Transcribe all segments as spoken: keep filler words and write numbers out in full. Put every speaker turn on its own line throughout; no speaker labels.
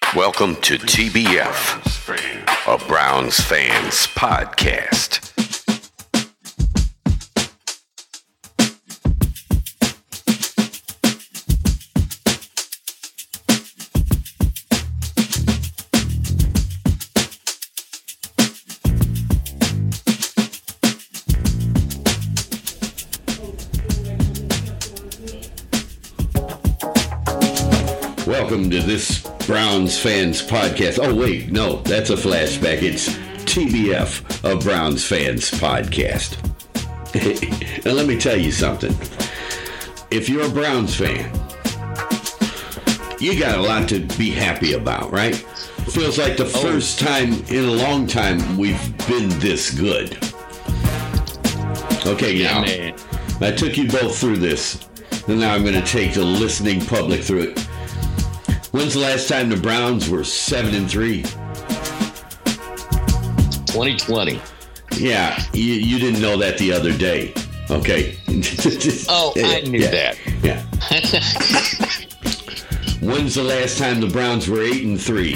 Welcome to T B F, a Browns Fans Podcast. Welcome to this Browns Fans Podcast. Oh, wait, no, that's a flashback. It's T B F, a Browns Fans Podcast. And let me tell you something. If you're a Browns fan, you got a lot to be happy about, right? Feels like the first time in a long time we've been this good. Okay, now, yeah, I took you both through this, and now I'm going to take the listening public through it. When's the last time the Browns were seven and three?
twenty twenty.
Yeah, you, you didn't know that the other day. Okay.
Oh, I knew
yeah,
that.
Yeah. When's the last time the Browns were eight and three?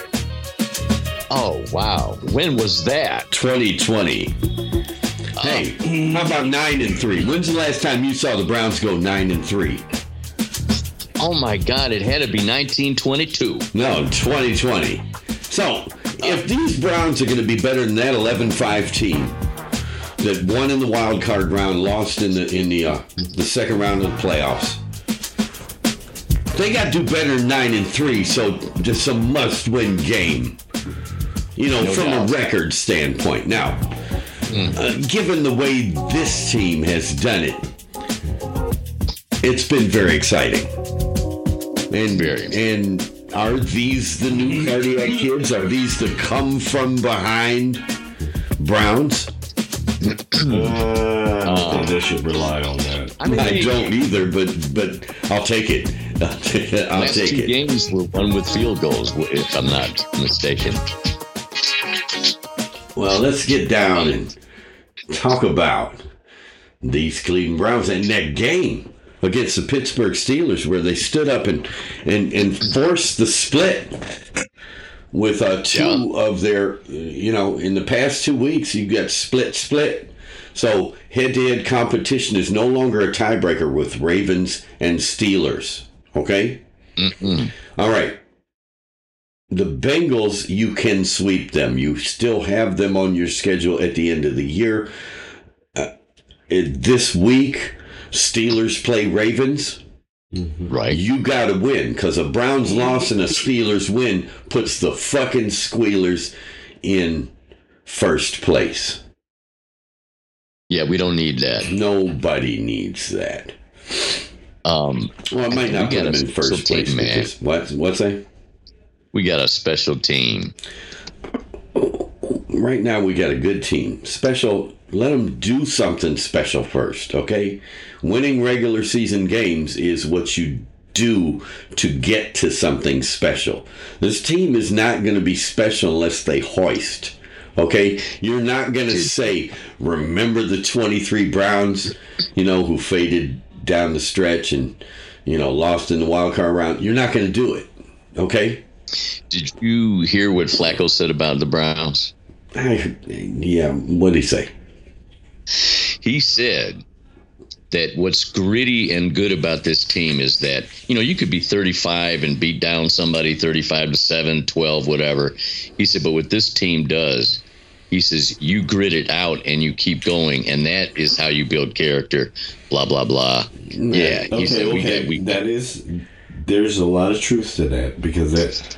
Oh, wow. When was that?
twenty twenty. Oh. Hey, how about nine and three? When's the last time you saw the Browns go nine and three?
Oh my God, it had to be nineteen twenty-two.
No, twenty twenty. So, if these Browns are going to be better than that eleven five team that won in the wild card round, lost in the in the uh, the second round of the playoffs, they got to do better than nine and three. So, just a must-win game. You know, no from doubt. A record standpoint. Now, mm. uh, given the way this team has done it, it's been very exciting. And, and are these the new cardiac kids? Are these the come from behind Browns?
uh, I don't think they should rely on that.
I, mean, I don't either, but but I'll take it. I'll take it. I'll
last
take
two
it.
Games were won with field goals, if I'm not mistaken.
Well, let's get down and talk about these Cleveland Browns and that game against the Pittsburgh Steelers, where they stood up and and, and forced the split with uh, two yeah. of their, you know, in the past two weeks, you got split, split. So head-to-head competition is no longer a tiebreaker with Ravens and Steelers, okay?
Mm-mm.
All right. The Bengals, you can sweep them. You still have them on your schedule at the end of the year. Uh, this week, Steelers play Ravens.
Mm-hmm. Right.
You got to win, because a Browns loss and a Steelers win puts the fucking Squealers in first place.
Yeah, we don't need that.
Nobody needs that.
Um,
well, it might not put them in first place. Because, what, what's that?
We got a special team.
Right now, we got a good team. Special, let them do something special first, okay? Winning regular season games is what you do to get to something special. This team is not going to be special unless they hoist, okay? You're not going to say, remember the twenty-three Browns, you know, who faded down the stretch and, you know, lost in the wild card round. You're not going to do it, okay?
Did you hear what Flacco said about the Browns?
I, yeah, what did he say?
He said that what's gritty and good about this team is that, you know, you could be thirty-five and beat down somebody thirty-five to seven, twelve, whatever. He said, but what this team does, he says, you grit it out and you keep going, and that is how you build character, blah, blah, blah. Yeah, he
okay,
said, we
okay.
got, we,
that is, there's a lot of truth to that, because that,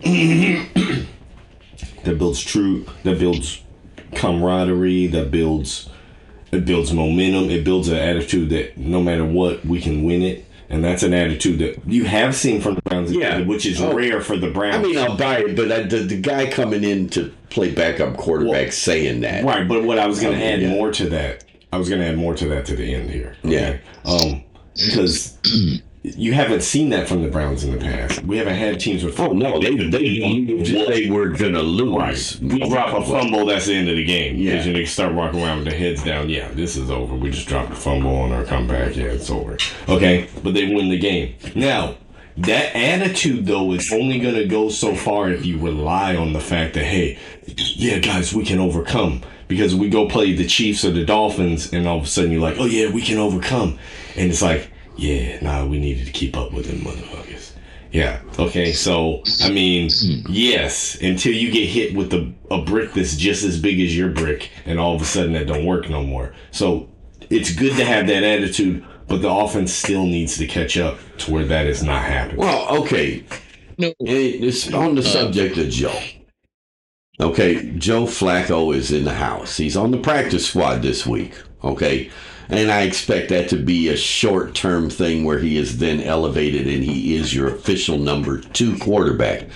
that builds true, that builds camaraderie, that builds... It builds momentum. It builds an attitude that no matter what, we can win it. And that's an attitude that you have seen from the Browns, yeah. which is oh, rare for the Browns.
I mean, I'll buy it, but I, the, the guy coming in to play backup quarterback well, saying that.
Right, but what I was going to add yeah. more to that, I was going to add more to that to the end here. Okay? Yeah. Um, because you haven't seen that from the Browns in the past. We haven't had teams with...
Oh, no, they, they, they, they were going to lose.
Right. We drop a fumble, that's the end of the game. Yeah. Because they start walking around with their heads down. Yeah, this is over. We just dropped a fumble on our comeback. Yeah, it's over. Okay? But they win the game. Now, that attitude, though, is only going to go so far if you rely on the fact that, hey, yeah, guys, we can overcome. Because we go play the Chiefs or the Dolphins, and all of a sudden you're like, oh, yeah, we can overcome. And it's like, yeah, nah, we needed to keep up with them motherfuckers. Yeah. Okay. So, I mean, yes, until you get hit with the, a brick that's just as big as your brick, and all of a sudden that don't work no more. So it's good to have that attitude, but the offense still needs to catch up to where that is not happening.
Well, okay.
No.
It's on the subject of Joe. Okay, Joe Flacco is in the house. He's on the practice squad this week. Okay. And I expect that to be a short-term thing where he is then elevated and he is your official number two quarterback.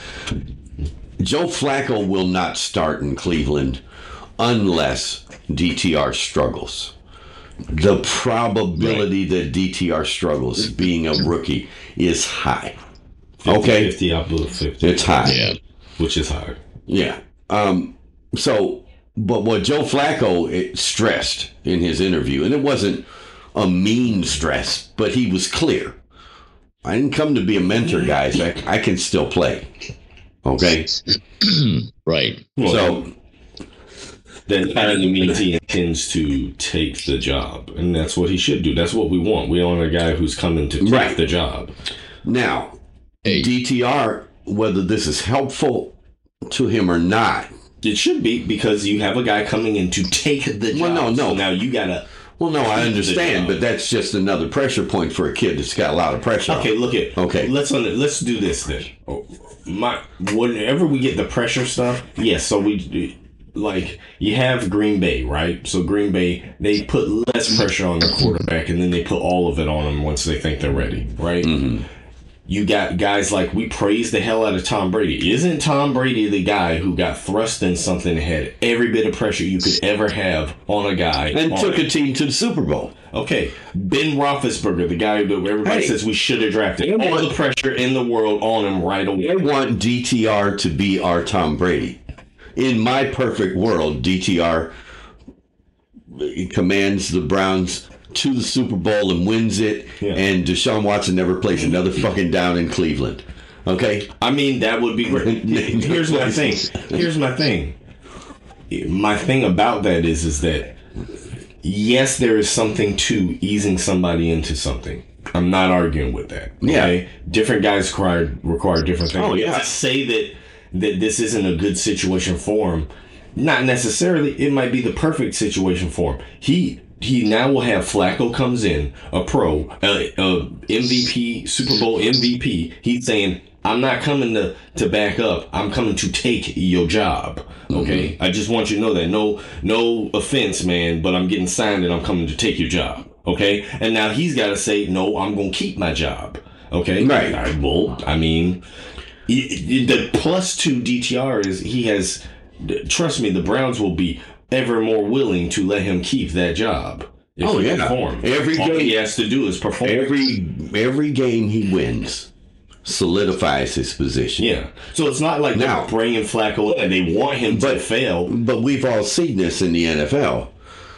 Joe Flacco will not start in Cleveland unless D T R struggles. The probability right. that D T R struggles being a rookie is high. Okay?
fifty, I believe fifty.
It's high.
Yeah.
Which is high.
Yeah. Um, so... But what Joe Flacco it stressed in his interview, and it wasn't a mean stress, but he was clear. I didn't come to be a mentor, guys. I, I can still play. Okay?
Right.
Well,
so
that apparently means he intends to take the job, and that's what he should do. That's what we want. We want a guy who's coming to take
right.
the job.
Now,
hey.
D T R, whether this is helpful to him or not,
it should be, because you have a guy coming in to take the job.
Well, no, no.
So now you gotta.
Well, no, I understand, but that's just another pressure point for a kid that's got a lot of pressure.
Okay,
on.
look at.
Okay,
let's let's do this then. My whenever we get the pressure stuff, yes. Yeah, so we like you have Green Bay, right? So Green Bay, they put less pressure on their quarterback, and then they put all of it on them once they think they're ready, right? Mm-hmm. You got guys like, we praise the hell out of Tom Brady. Isn't Tom Brady the guy who got thrust in something and had every bit of pressure you could ever have on a guy?
And took a team to the Super Bowl.
Okay. Ben Roethlisberger, the guy who everybody hey, says we should have drafted. All want, the pressure in the world on him right away.
I want D T R to be our Tom Brady. In my perfect world, D T R commands the Browns to the Super Bowl and wins it, yeah. and Deshaun Watson never plays another fucking down in Cleveland. Okay?
I mean, that would be great. Here's my thing. Here's my thing. My thing about that is, is that, yes, there is something to easing somebody into something. I'm not arguing with that. Okay? Yeah. Different guys require, require different things.
Oh, yeah.
To say that, that this isn't a good situation for him, not necessarily. It might be the perfect situation for him. He... He now will have Flacco comes in, a pro, a, a M V P, Super Bowl M V P. He's saying, I'm not coming to, to back up. I'm coming to take your job. Okay? Mm-hmm. I just want you to know that. No no offense, man, but I'm getting signed and I'm coming to take your job. Okay? And now he's got to say, no, I'm going to keep my job. Okay?
Right.
I, well, I mean, the plus two D T R is he has, trust me, the Browns will be ever more willing to let him keep that job.
Oh yeah,
perform.
Every
all
game
he has to do is perform.
Every every game he wins solidifies his position.
Yeah, so it's not like now, they're bringing Flacco and they want him
but,
to fail.
But we've all seen this in the N F L.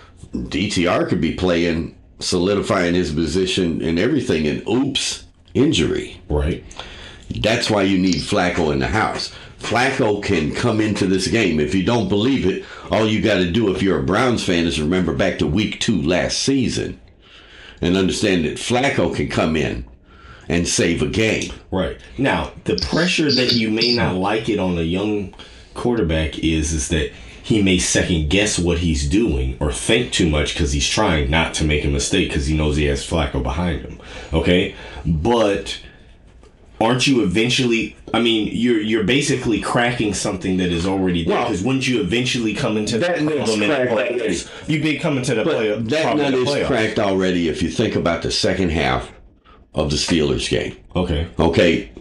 D T R could be playing, solidifying his position and everything, and oops, injury.
Right.
That's why you need Flacco in the house. Flacco can come into this game. If you don't believe it, all you got to do if you're a Browns fan is remember back to week two last season and understand that Flacco can come in and save a game.
Right. Now, the pressure that you may not like it on a young quarterback is, is that he may second guess what he's doing or think too much because he's trying not to make a mistake because he knows he has Flacco behind him. Okay? But aren't you eventually, I mean, you're you're basically cracking something that is already there, because well, wouldn't you eventually come into
that
the playoffs? You'd be coming to the playoffs.
That nut is
playoffs.
cracked already if you think about the second half of the Steelers game.
Okay.
Okay.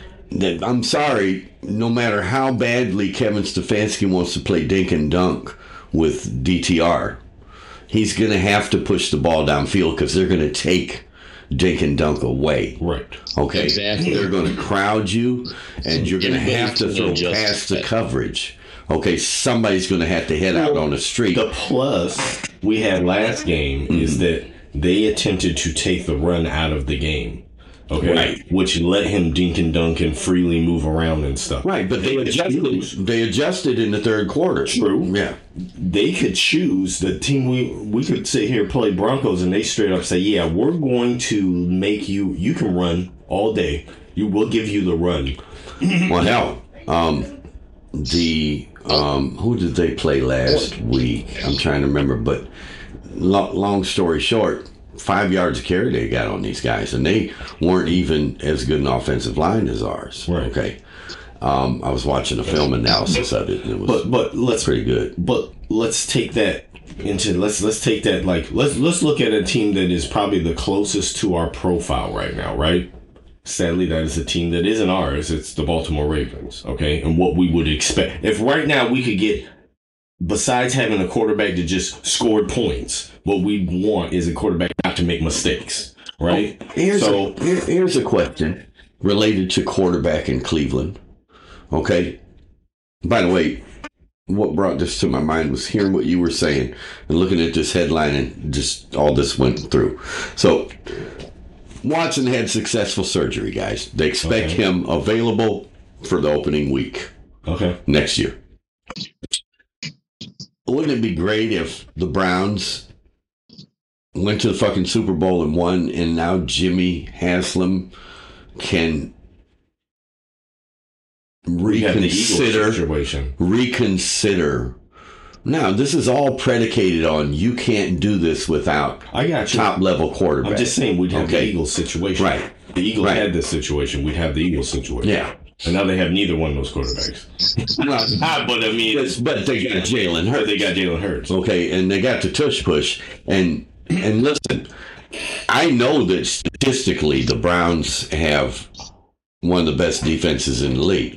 I'm sorry, no matter how badly Kevin Stefanski wants to play dink and dunk with D T R, he's going to have to push the ball downfield because they're going to take dink and dunk away.
Right.
Okay.
Exactly.
They're going to crowd you, and you're going to have to throw past the coverage. Okay. Somebody's going to have to head out on the street.
The plus we had last game mm-hmm. is that they attempted to take the run out of the game. Okay,
Right.
which let him dink and dunk and freely move around and stuff.
Right, but they,
They could
adjusted.
choose.
They adjusted in the third quarter.
True.
Yeah.
They could choose the team. We we could sit here play Broncos, and they straight up say, "Yeah, we're going to make you. You can run all day. You will give you the run."
Well, hell, um, the um, who did they play last week? I'm trying to remember, but lo- long story short, five yards of carry they got on these guys, and they weren't even as good an offensive line as ours.
Right.
Okay. Um, I was watching a film analysis of it, and it was
But but let's
pretty good.
But let's take that into let's let's take that like let's let's look at a team that is probably the closest to our profile right now, right? Sadly, that is a team that isn't ours. It's the Baltimore Ravens, okay? And what we would expect if right now we could get, besides having a quarterback that just scored points, what we want is a quarterback not to make mistakes, right?
Oh, here's
so
a, here, here's a question related to quarterback in Cleveland. Okay. By the way, what brought this to my mind was hearing what you were saying and looking at this headline, and just all this went through. So Watson had successful surgery, guys. They expect
Okay.
him available for the opening week
okay,
next year. Wouldn't it be great if the Browns went to the fucking Super Bowl and won, and now Jimmy Haslam can
we have the Eagles
reconsider
situation.
reconsider. Now, this is all predicated on you can't do this without
I got you.
top level quarterback.
I'm just saying we'd have
Okay.
the Eagles situation.
Right.
The Eagles
Right.
had this situation. We'd have the Eagles situation.
Yeah.
And now they have neither one of those quarterbacks.
Well,
but I mean,
but, but they got Jalen
Hurts.
Hurts.
They got Jalen Hurts.
Okay, and they got the tush push. And and listen, I know that statistically the Browns have one of the best defenses in the league.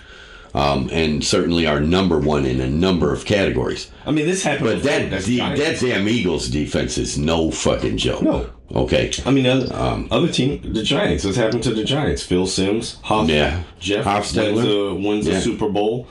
Um, and certainly are number one in a number of categories.
I mean, this happened.
But
before.
that
That's
the,
Giants.
that damn Eagles defense is no fucking joke.
No.
Okay.
I mean, other,
Um,
other team, the Giants. What's happened to the Giants? Phil Sims, Hoff,
Yeah.
Jeff
Hofstadler.
wins, a, wins
Yeah.
a Super Bowl.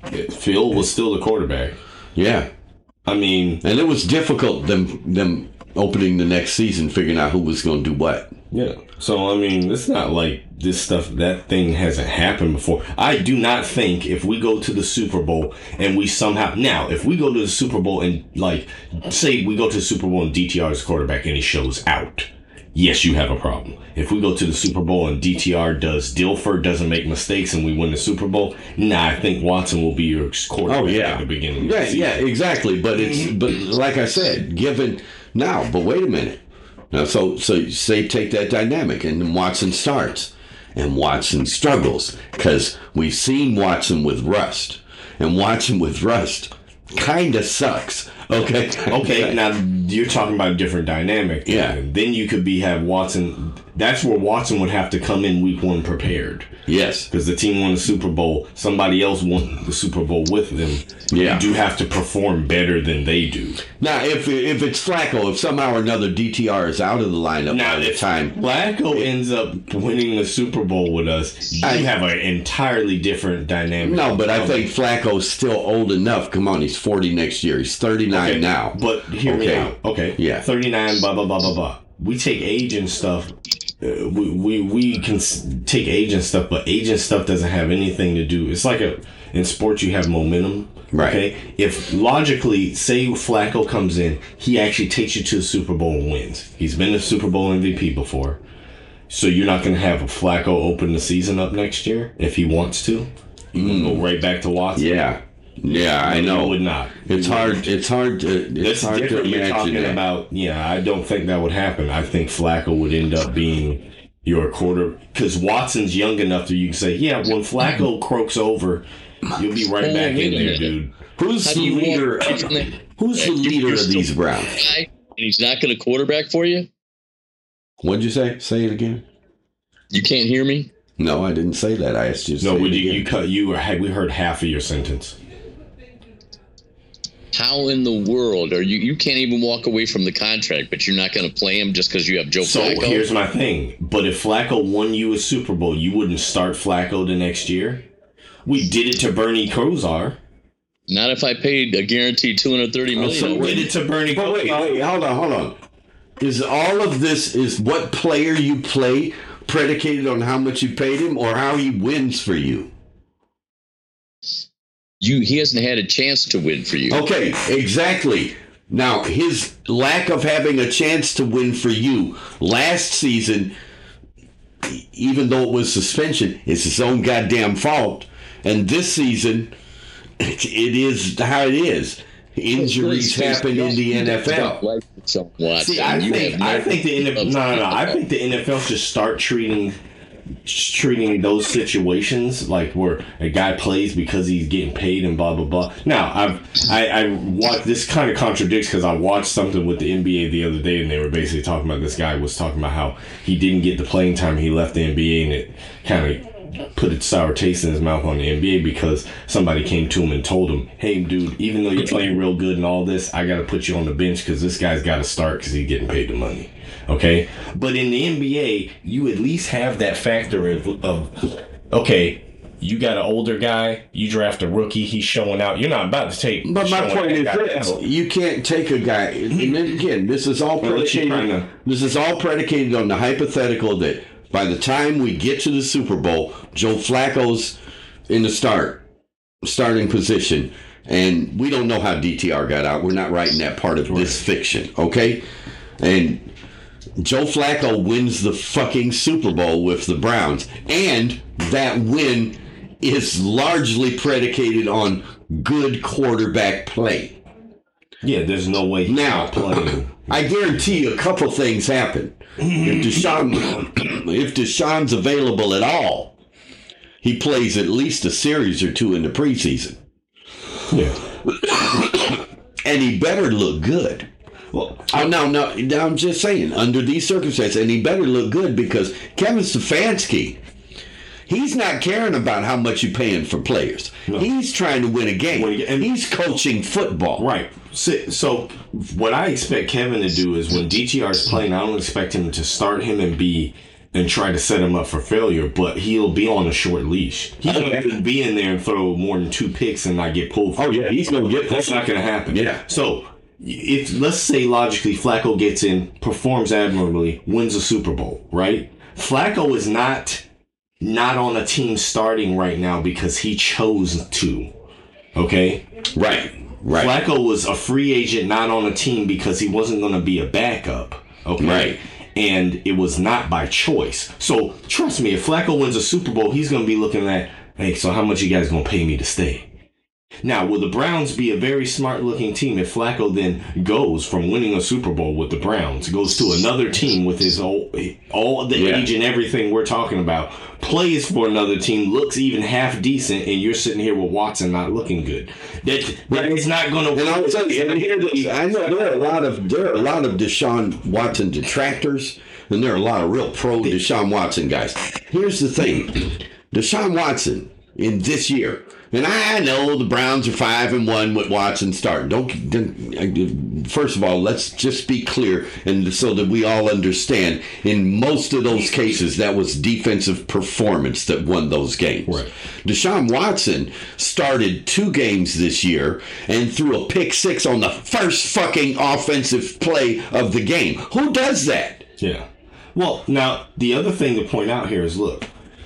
Phil was still the quarterback.
Yeah.
I mean,
And it was difficult them them opening the next season, figuring out who was going to do what.
yeah. So I mean, it's not like this stuff. That thing hasn't happened before. I do not think if we go to the Super Bowl and we somehow now, if we go to the Super Bowl and like say we go to the Super Bowl and D T R is quarterback and he shows out, yes, you have a problem. If we go to the Super Bowl and D T R does Dilfer doesn't make mistakes and we win the Super Bowl, nah, I think Watson will be your quarterback
Oh yeah,
at the beginning.
Yeah,
of the
yeah,
season.
exactly. But it's but like I said, given now. But wait a minute. Now, so so say take that dynamic, and then Watson starts, and Watson struggles because we've seen Watson with rust, and Watson with rust kind of sucks. Okay.
Okay, now you're talking about a different dynamic.
Yeah.
Then you could be have Watson. That's where Watson would have to come in week one prepared.
Yes.
Because the team won the Super Bowl, somebody else won the Super Bowl with them.
Yeah.
You do have to perform better than they do.
Now, if if it's Flacco, if somehow or another D T R is out of the lineup
Now,
by the
if
time,
Flacco ends up winning the Super Bowl with us, you
I-
have an entirely different dynamic.
no, but I think Flacco's still old enough. Come on, he's forty next year. He's thirty-nine
Okay,
now.
But hear me
Okay.
out. Okay.
Yeah.
thirty-nine, blah, blah, blah, blah, blah. We take age and stuff. Uh, we, we we can s- take age and stuff, but age and stuff doesn't have anything to do. It's like a in sports you have momentum.
Right.
Okay. If logically, say Flacco comes in, he actually takes you to the Super Bowl and wins. He's been a Super Bowl M V P before. So you're not going to have a Flacco open the season up next year if he wants to. You can go right back to Watson.
Yeah, yeah, I
You
know.
would not.
It's
You
hard.
wouldn't.
It's hard to. It's
That's
hard to
different. You're
imagine
talking
that.
about, yeah, I don't think that would happen. I think Flacco would end up being your quarter because Watson's young enough that you can say, yeah, when Flacco croaks over, you'll be right
Oh,
back
wait
in
a
there,
minute.
dude.
Who's
How
the
do you
leader?
want-
Who's the
You-
leader
you're
of
still-
these Browns?
Guy, and he's not going to quarterback for you?
What'd you say? Say it again.
You can't hear me?
No, I didn't say that. I asked you to
No,
say
we,
it
you,
again.
you cut. You were. We heard half of your sentence.
How in the world are you? You can't even walk away from the contract, but you're not going to play him just because you have Joe
So
Flacco?
here's my thing. But if Flacco won you a Super Bowl, you wouldn't start Flacco the next year. We did it to Bernie Kosar.
Not if I paid a guaranteed two hundred thirty million
so
We
dollars.
did it to Bernie
But wait,
Kosar.
wait, hold on, hold on. Is all of this is what player you play predicated on how much you paid him or how he wins for you?
You, he hasn't had a chance to win for you.
Okay, exactly. Now, his lack of having a chance to win for you last season, even though it was suspension, is his own goddamn fault. And this season, it is how it is. Injuries happen in the N F L.
See, I think I think the N F L. No, no, no. I think the N F L should start treating treating those situations like where a guy plays because he's getting paid and blah blah blah. Now, I've I, I watched this kind of contradicts because I watched something with the N B A the other day and they were basically talking about this guy was talking about how he didn't get the playing time, he left the N B A, and it kind of put a sour taste in his mouth on the N B A because somebody came to him and told him, hey dude, even though you're playing real good and all this, I gotta put you on the bench because this guy's gotta start because he's getting paid the money. Okay, but in the N B A you at least have that factor of, of okay, you got an older guy, you draft a rookie, he's showing out, you're not about to take.
But my point is this, you can't take a guy, and then again, this is all predicated this is all predicated on the hypothetical that by the time we get to the Super Bowl, Joe Flacco's in the start, starting position, and we don't know how D T R got out. We're not writing that part of this fiction, okay? And Joe Flacco wins the fucking Super Bowl with the Browns, and that win is largely predicated on good quarterback play.
Yeah, there's no way he's
now
not playing.
I guarantee you a couple things happen. If Deshaun, if Deshaun's available at all, he plays at least a series or two in the preseason.
Yeah,
and he better look good. Well, I, now, now, now I'm just saying, under these circumstances, and he better look good because Kevin Stefanski, he's not caring about how much you're paying for players. No. He's trying to win a game. Win a, and he's coaching football.
Right. So, so what I expect Kevin to do is when D T R is playing, I don't expect him to start him and be and try to set him up for failure, but he'll be on a short leash. He's okay. going to be in there and throw more than two picks and not get pulled.
Oh, yeah, he's going to get
That's not going to happen.
Yeah.
So if, let's say logically, Flacco gets in, performs admirably, wins a Super Bowl, right? Flacco is not not on a team starting right now because he chose to. Okay?
Right. Right.
Flacco was a free agent, not on a team because he wasn't going to be a backup. Okay.
Right.
And it was not by choice. So trust me, if Flacco wins a Super Bowl, he's going to be looking at, hey, so how much you guys going to pay me to stay? Now, will the Browns be a very smart-looking team if Flacco then goes from winning a Super Bowl with the Browns, goes to another team with his all, all the yeah. age and everything we're talking about, plays for another team, looks even half decent, and you're sitting here with Watson not looking good? That that is not going to.
And I'll tell you, and here the, I know there are a lot of there are a lot of Deshaun Watson detractors, and there are a lot of real pro Deshaun Watson guys. Here's the thing, Deshaun Watson in this year. And I know the Browns are five and one with Watson starting. Don't, don't. First of all, let's just be clear, and so that we all understand. In most of those cases, that was defensive performance that won those games.
Right.
Deshaun Watson started two games this year and threw a pick six on the first fucking offensive play of the game. Who does that?
Yeah. Well, now the other thing to point out here is, look.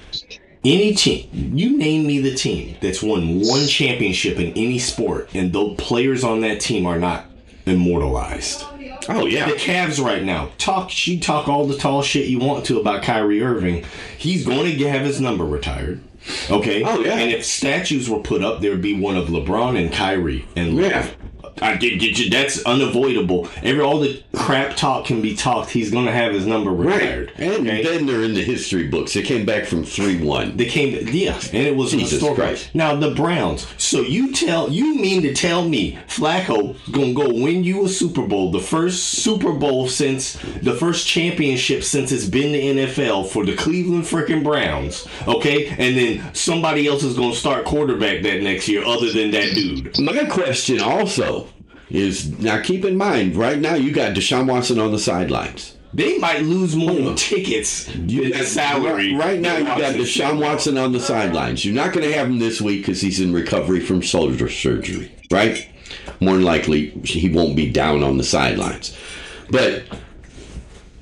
Any team, you name me the team that's won one championship in any sport, and those players on that team are not immortalized.
Oh, yeah.
The Cavs right now, talk, she talk all the tall shit you want to about Kyrie Irving. He's going to have his number retired. Okay?
Oh, yeah.
And if statues were put up, there would be one of LeBron and Kyrie. And
yeah.
I get, get you. That's unavoidable. Every all the crap talk can be talked. He's going to have his number retired.
Right. And okay? then they're in the history books. They came back from three one.
They came, yeah, and it was
Jesus Christ.
Now the Browns. So you tell, you mean to tell me Flacco gonna go win you a Super Bowl, the first Super Bowl since the first championship since it's been the N F L for the Cleveland freaking Browns? Okay, and then somebody else is gonna start quarterback that next year, other than that dude.
My question also is, now keep in mind, right now you got Deshaun Watson on the sidelines.
They might lose more tickets
you
than salary.
Right, right now you got Deshaun Watson on the sidelines. You're not going to have him this week because he's in recovery from shoulder surgery, right? More than likely he won't be down on the sidelines. But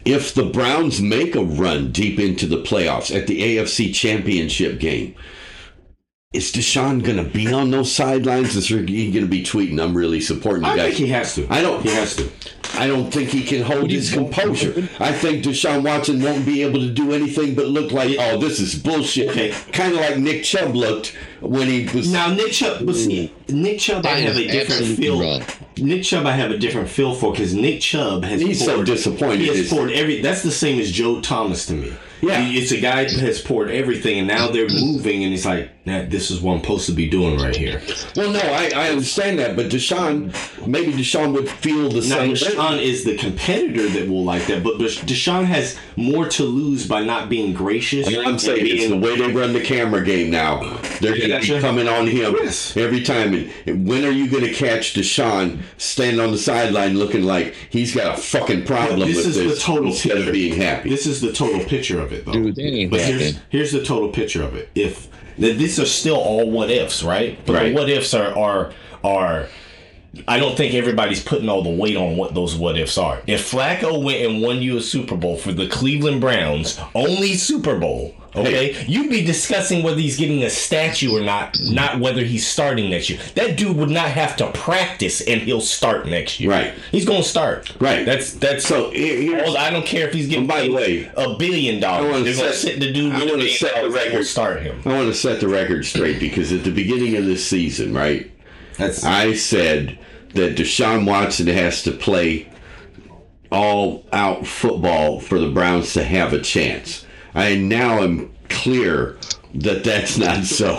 if the Browns make a run deep into the playoffs at the A F C Championship game, is Deshaun going to be on those sidelines? Is he going to be tweeting, I'm really supporting you
I
guys?
think he has to.
I don't.
He has to.
I don't think he can hold his composure. I think Deshaun Watson won't be able to do anything but look like, oh, this is bullshit.
Okay.
Kind of like Nick Chubb looked when he was...
Now, Nick Chubb, but see, Nick Chubb, I
That
have
is
a different
absolutely
feel.
wrong.
Nick Chubb, I have a different feel for because Nick Chubb has
He's so
poured,
disappointed.
He has
It's-
poured every. That's the same as Joe Thomas to me.
Yeah.
He- it's a guy that has poured everything, and now they're moving, and he's like, nah, "This is what I'm supposed to be doing right here."
Well, no, I, I understand that, but Deshaun, maybe Deshaun would feel the
Now,
same way.
Deshaun is the competitor that will like that, but Deshaun has more to lose by not being gracious.
And I'm
and
saying it's the
being-
way they run the camera game now. They're going to be
Gotcha.
coming on him
Yes.
every time. And when are you going to catch Deshaun standing on the sideline looking like he's got a fucking problem
This
with
is the
this
total
instead
picture.
of being happy?
This is the total picture of it, though.
Dude, that ain't
but here's,
happening.
here's the total picture of it. If th- these are still all what ifs, right? But
Right.
the what ifs are are are. I don't think everybody's putting all the weight on what those what ifs are. If Flacco went and won you a Super Bowl for the Cleveland Browns, only Super Bowl, okay, you'd be discussing whether he's getting a statue or not, not whether he's starting next year. That dude would not have to practice and he'll start next year.
Right.
He's going to start.
Right.
That's that's
So, here- here's-
all- I don't care if he's getting
And by the
paid
way,
a billion
I
dollars.
wanna
They're going to
set-
sit the dude
I
with a
wanna
billion
set the
dollars and
record.
will start him.
I want to set the record straight because at the beginning of this season, right,
That's
I said that Deshaun Watson has to play all-out football for the Browns to have a chance. I now am clear that that's not so.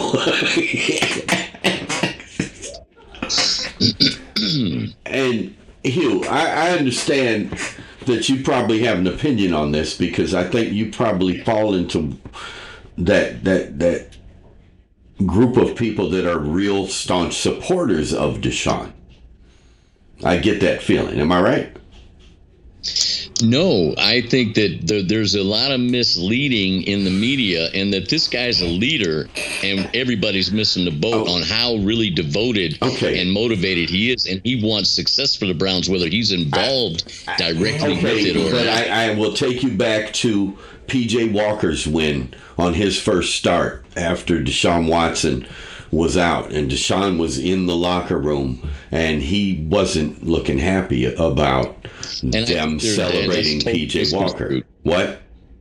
And Hugh, I, I understand that you probably have an opinion on this because I think you probably fall into that that that group of people that are real staunch supporters of Deshaun. I get that feeling. Am I right?
No, I think that the, there's a lot of misleading in the media, and that this guy's a leader, and everybody's missing the boat
Oh.
on how really devoted
Okay.
and motivated he is, and he wants success for the Browns, whether he's involved directly with
Okay,
it or
but
not.
I, I will take you back to P J Walker's win on his first start after Deshaun Watson was out, and Deshaun was in the locker room, and he wasn't looking happy about
And I
them
think there-
celebrating
that's
P J
totally
Walker.
misconstrued.
What?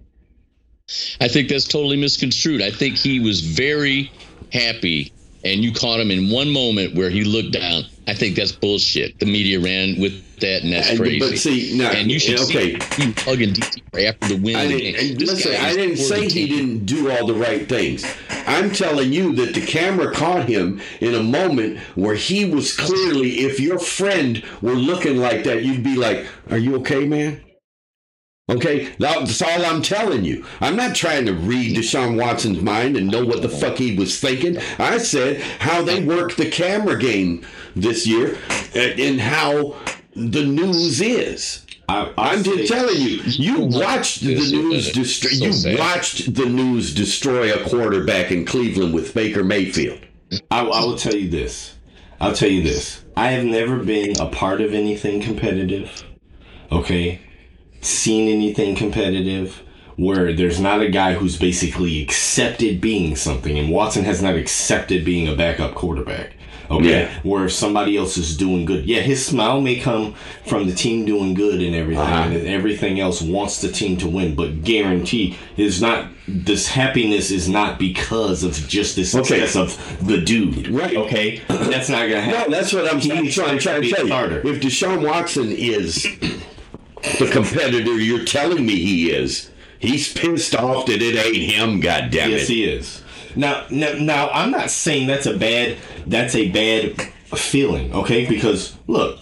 I think that's totally misconstrued. I think he was very happy, and you caught him in one moment where he looked down. I think that's bullshit. The media ran with that, and that's
And-
crazy.
but see, now-
and you should
okay.
see him hugging D T after the win.
I
of the
didn't,
game.
and
This
listen,
guy
I
is
didn't
for
say
the
he
team.
didn't do all the right things. I'm telling you that the camera caught him in a moment where he was clearly, if your friend were looking like that, you'd be like, are you okay, man? Okay, that's all I'm telling you. I'm not trying to read Deshaun Watson's mind and know what the fuck he was thinking. I said how they worked the camera game this year and and how the news is.
I,
I'm
say-
just telling you, you watched the
Yes,
news
it-
destroy.
so
You
sad.
watched the news destroy a quarterback in Cleveland with Baker Mayfield.
I, I will tell you this. I'll tell you this. I have never been a part of anything competitive. Okay, seen anything competitive where there's not a guy who's basically accepted being something, and Watson has not accepted being a backup quarterback. Okay,
Yeah.
where somebody else is doing good. Yeah, his smile may come from the team doing good and everything,
Uh-huh.
and everything else wants the team to win. But guarantee is not. This happiness is not because of just the
Okay.
success of the dude.
Right.
Okay, that's not gonna happen.
No, that's what I'm, I'm
He's
trying, trying to
be a
tell you.
starter.
If Deshaun Watson is the competitor you're telling me he is, he's pissed off that it ain't him. Goddamn
Yes,
it!
he is. Now, now, now, I'm not saying that's a bad. That's a bad feeling. Okay, because look,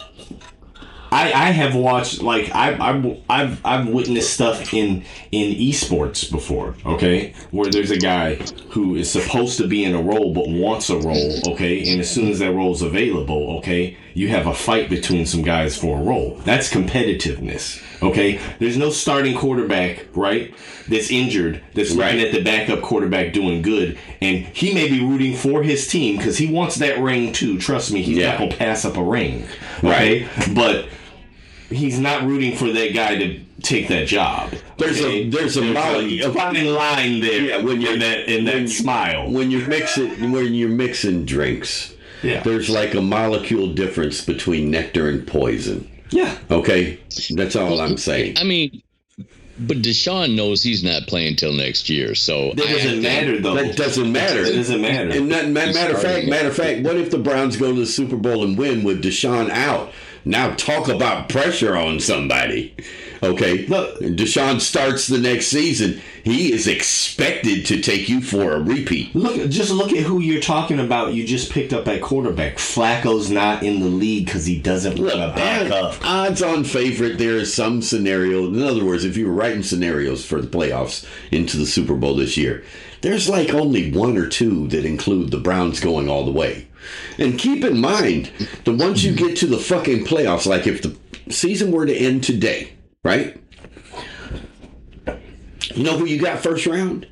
I I have watched like I I I've I've witnessed stuff in in esports before. Okay, where there's a guy who is supposed to be in a role but wants a role. Okay, and as soon as that role's available, okay, you have a fight between some guys for a role. That's competitiveness. Okay, there's no starting quarterback, right? That's injured, that's looking
Right.
at the backup quarterback doing good, and he may be rooting for his team because he wants that ring too. Trust me, he's
Yeah.
not gonna pass up a ring. Okay, but he's not rooting for that guy to take that job.
There's
okay?
a there's a,
there's
molecule,
a fine line there.
Yeah, when you're
in that in that
when,
smile
when you're mixing when you're mixing drinks.
Yeah.
There's like a molecule difference between nectar and poison.
Yeah.
Okay, that's all I'm saying.
I mean, but Deshaun knows he's not playing till next year, so
that doesn't
I,
matter though.
That doesn't matter.
It doesn't matter.
And that, matter of fact, matter of fact, what if the Browns go to the Super Bowl and win with Deshaun out? Now talk about pressure on somebody. Okay,
look,
Deshaun starts the next season. He is expected to take you for a repeat.
Look, just look at who you're talking about. You just picked up at quarterback. Flacco's not in the league because he doesn't want to back up.
Odds-on favorite. There is some scenario. In other words, if you were writing scenarios for the playoffs into the Super Bowl this year, there's like only one or two that include the Browns going all the way. And keep in mind that once you get to the fucking playoffs, like if the season were to end today, right? You know who you got first round?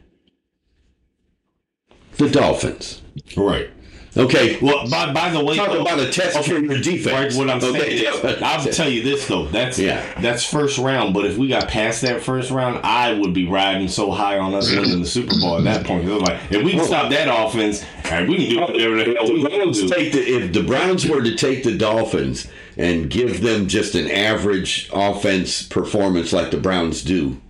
The Dolphins.
Right.
Okay.
Well, by, by the way,
talk
though,
about a test
okay,
for your defense.
Right, what I'm
okay.
saying is, I'll tell you this though. That's
yeah.
that's first round. But if we got past that first round, I would be riding so high on us winning the Super Bowl at that point. Because like, if we can stop that offense, and we can do whatever the hell we want to do.
Take the, if the Browns were to take the Dolphins and give them just an average offense performance like the Browns do,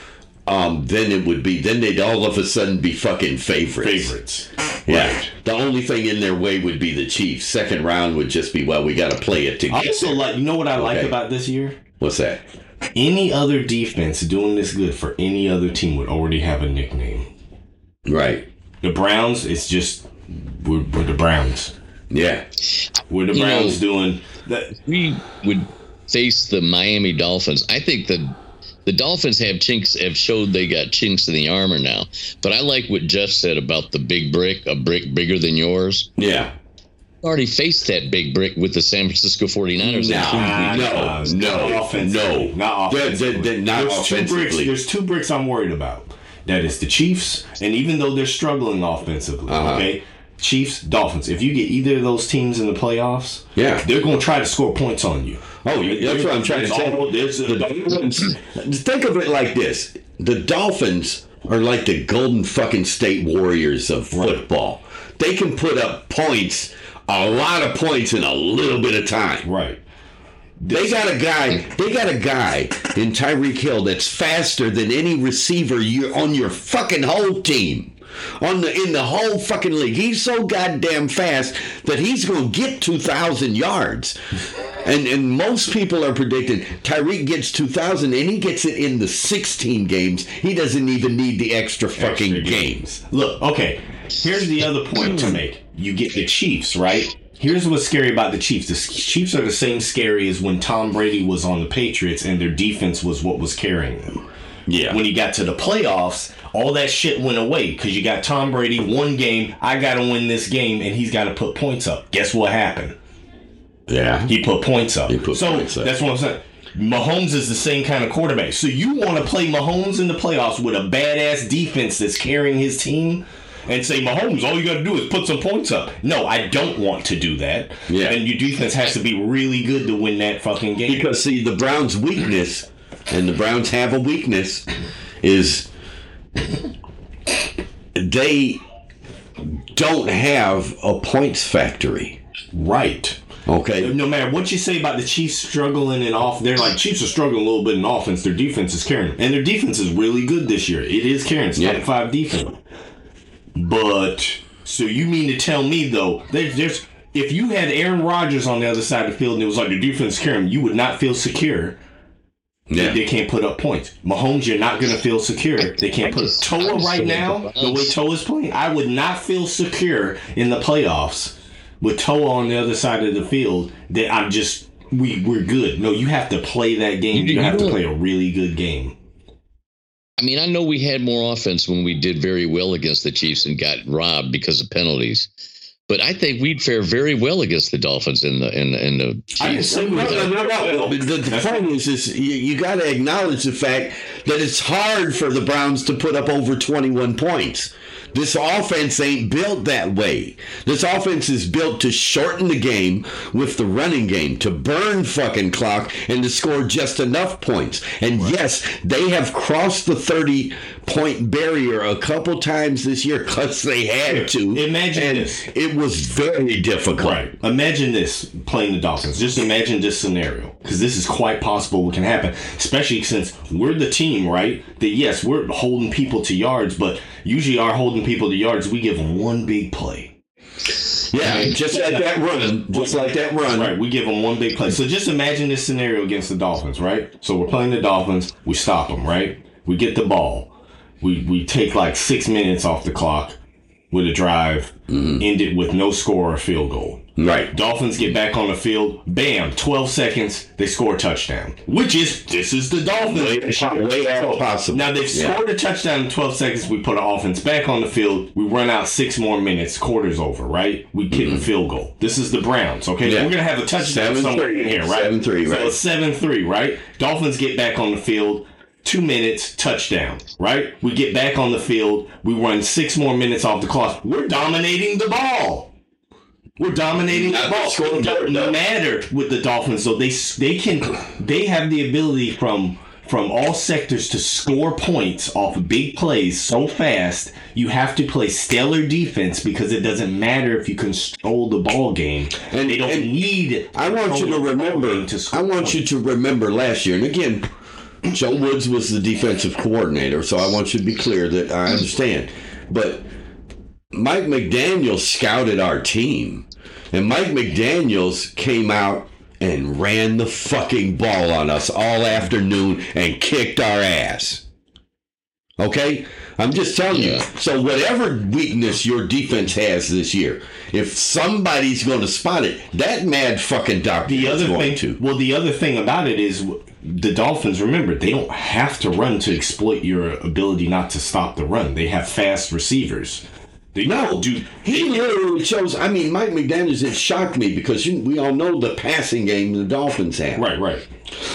um, then it would be then they'd all of a sudden be fucking favorites.
Favorites.
Yeah.
Right.
The only thing in their way would be the Chiefs. Second round would just be, well, we got to play it together.
I also like, you know what I like
Okay.
about this year?
What's that?
Any other defense doing this good for any other team would already have a nickname.
Right.
The Browns, it's just we're, we're the Browns.
Yeah.
We're the
You
Browns
know,
doing that.
we would face the Miami Dolphins. I think the the Dolphins have chinks have showed they got chinks in the armor now. But I like what Jeff said about the big brick, a brick bigger than yours.
Yeah.
Already faced that big brick with the San Francisco forty-niners.
No,
Nah,
no,
nah,
no,
not offensively.
no.
Not
They're-
offensively.
they're- they're not
there's two bricks.
offensively.
There's two bricks I'm worried about. That is the Chiefs, and even though they're struggling offensively,
Uh-huh.
okay, Chiefs, Dolphins. If you get either of those teams in the playoffs,
Yeah.
they're going to try to score points on you.
Oh, you- that's what I'm trying to
There's
say.
all- there's a-
The Dolphins, think of it like this. The Dolphins are like the Golden fucking State Warriors of football. They can put up points, a lot of points in a little bit of time.
Right.
They got a guy. They got a guy in Tyreek Hill that's faster than any receiver you on your fucking whole team. On the in the whole fucking league, he's so goddamn fast that he's going to get two thousand yards, and and most people are predicting Tyreek gets two thousand, and he gets it in the sixteen games. He doesn't even need the extra fucking
Extra
games.
Look, okay. Here's the other point to make. You get the Chiefs, right? Here's what's scary about the Chiefs. The Chiefs are the same scary as when Tom Brady was on the Patriots and their defense was what was carrying them.
Yeah.
When you got to the playoffs, all that shit went away because you got Tom Brady, one game, I got to win this game, and he's got to put points up. Guess what happened?
Yeah.
He put points up.
He put
so
points up.
that's what I'm saying. Mahomes is the same kind of quarterback. So you want to play Mahomes in the playoffs with a badass defense that's carrying his team and say, Mahomes, all you got to do is put some points up. No, I don't want to do that.
Yeah.
And your defense has to be really good to win that fucking game.
Because, see, the Browns' weakness, and the Browns have a weakness, is they don't have a points factory.
Right.
Okay?
No matter what you say about the Chiefs struggling in off, they're like, Chiefs are struggling a little bit in offense. Their defense is carrying them. And their defense is really good this year. It is carrying. It's
Yeah.
top five defense. But, so you mean to tell me, though, there's, there's if you had Aaron Rodgers on the other side of the field and it was like the defense carrying, you would not feel secure.
Yeah.
They can't put up points. Mahomes, you're not going to feel secure. They can't put up. Toa right now, the way Toa's playing, I would not feel secure in the playoffs with Toa on the other side of the field. That I'm just, we, we're good. No, you have to play that game. You,
You
have to
know-
play a really good game.
I mean, I know we had more offense when we did very well against the Chiefs and got robbed because of penalties. But I think we'd fare very well against the Dolphins in the in the, in the
I didn't
Chiefs.
say we
No,
was
no, no, no. The, the
That's
point is, is you, you got to acknowledge the fact that it's hard for the Browns to put up over twenty-one points. This offense ain't built that way. This offense is built to shorten the game with the running game, to burn fucking clock and to score just enough points. And right. yes, they have crossed the thirty-point barrier a couple times this year because they had to.
Imagine
and
this.
It was very difficult.
Right. Imagine this playing the Dolphins. Just imagine this scenario, because this is quite possible what can happen, especially since we're the team, right? That yes, we're holding people to yards, but usually our holding people to yards, we give them one big play.
Yeah, right? just like that run. Just like that run.
Right, we give them one big play. So just imagine this scenario against the Dolphins, right? So we're playing the Dolphins, we stop them, right? We get the ball. We we take like six minutes off the clock with a drive, mm-hmm. end it with no score or field goal.
Right.
Dolphins get back on the field. Bam, twelve seconds, they score a touchdown. Which is, this is the Dolphins.
Way, way out possible.
Now they've yeah. scored a touchdown in twelve seconds. We put our offense back on the field. We run out six more minutes. Quarter's over, right? We kick mm-hmm. the field goal. This is the Browns, okay? Yeah. We're going to have a touchdown somewhere in here, right?
seven three, right.
So it's seven three, right? Dolphins get back on the field. Two minutes, touchdown, right? We get back on the field. We run six more minutes off the clock. We're dominating the ball. We're dominating the ball. It doesn't matter with the Dolphins, though. They they can they have the ability from from all sectors to score points off of big plays so fast. You have to play stellar defense because it doesn't matter if you control the ball game. And they don't and need.
I want you to remember. To I want points. you to remember last year, and again, Joe Woods was the defensive coordinator, so I want you to be clear that I understand. But Mike McDaniels scouted our team, and Mike McDaniels came out and ran the fucking ball on us all afternoon and kicked our ass. Okay? I'm just telling you. So whatever weakness your defense has this year, if somebody's going to spot it, that mad fucking doctor
the
is
other
going
thing,
to.
Well, the other thing about it is the Dolphins, remember, they don't have to run to exploit your ability not to stop the run. They have fast receivers. They
no,
dude,
he literally chose. I mean, Mike McDaniels, it shocked me because you, we all know the passing game the Dolphins have.
Right, right.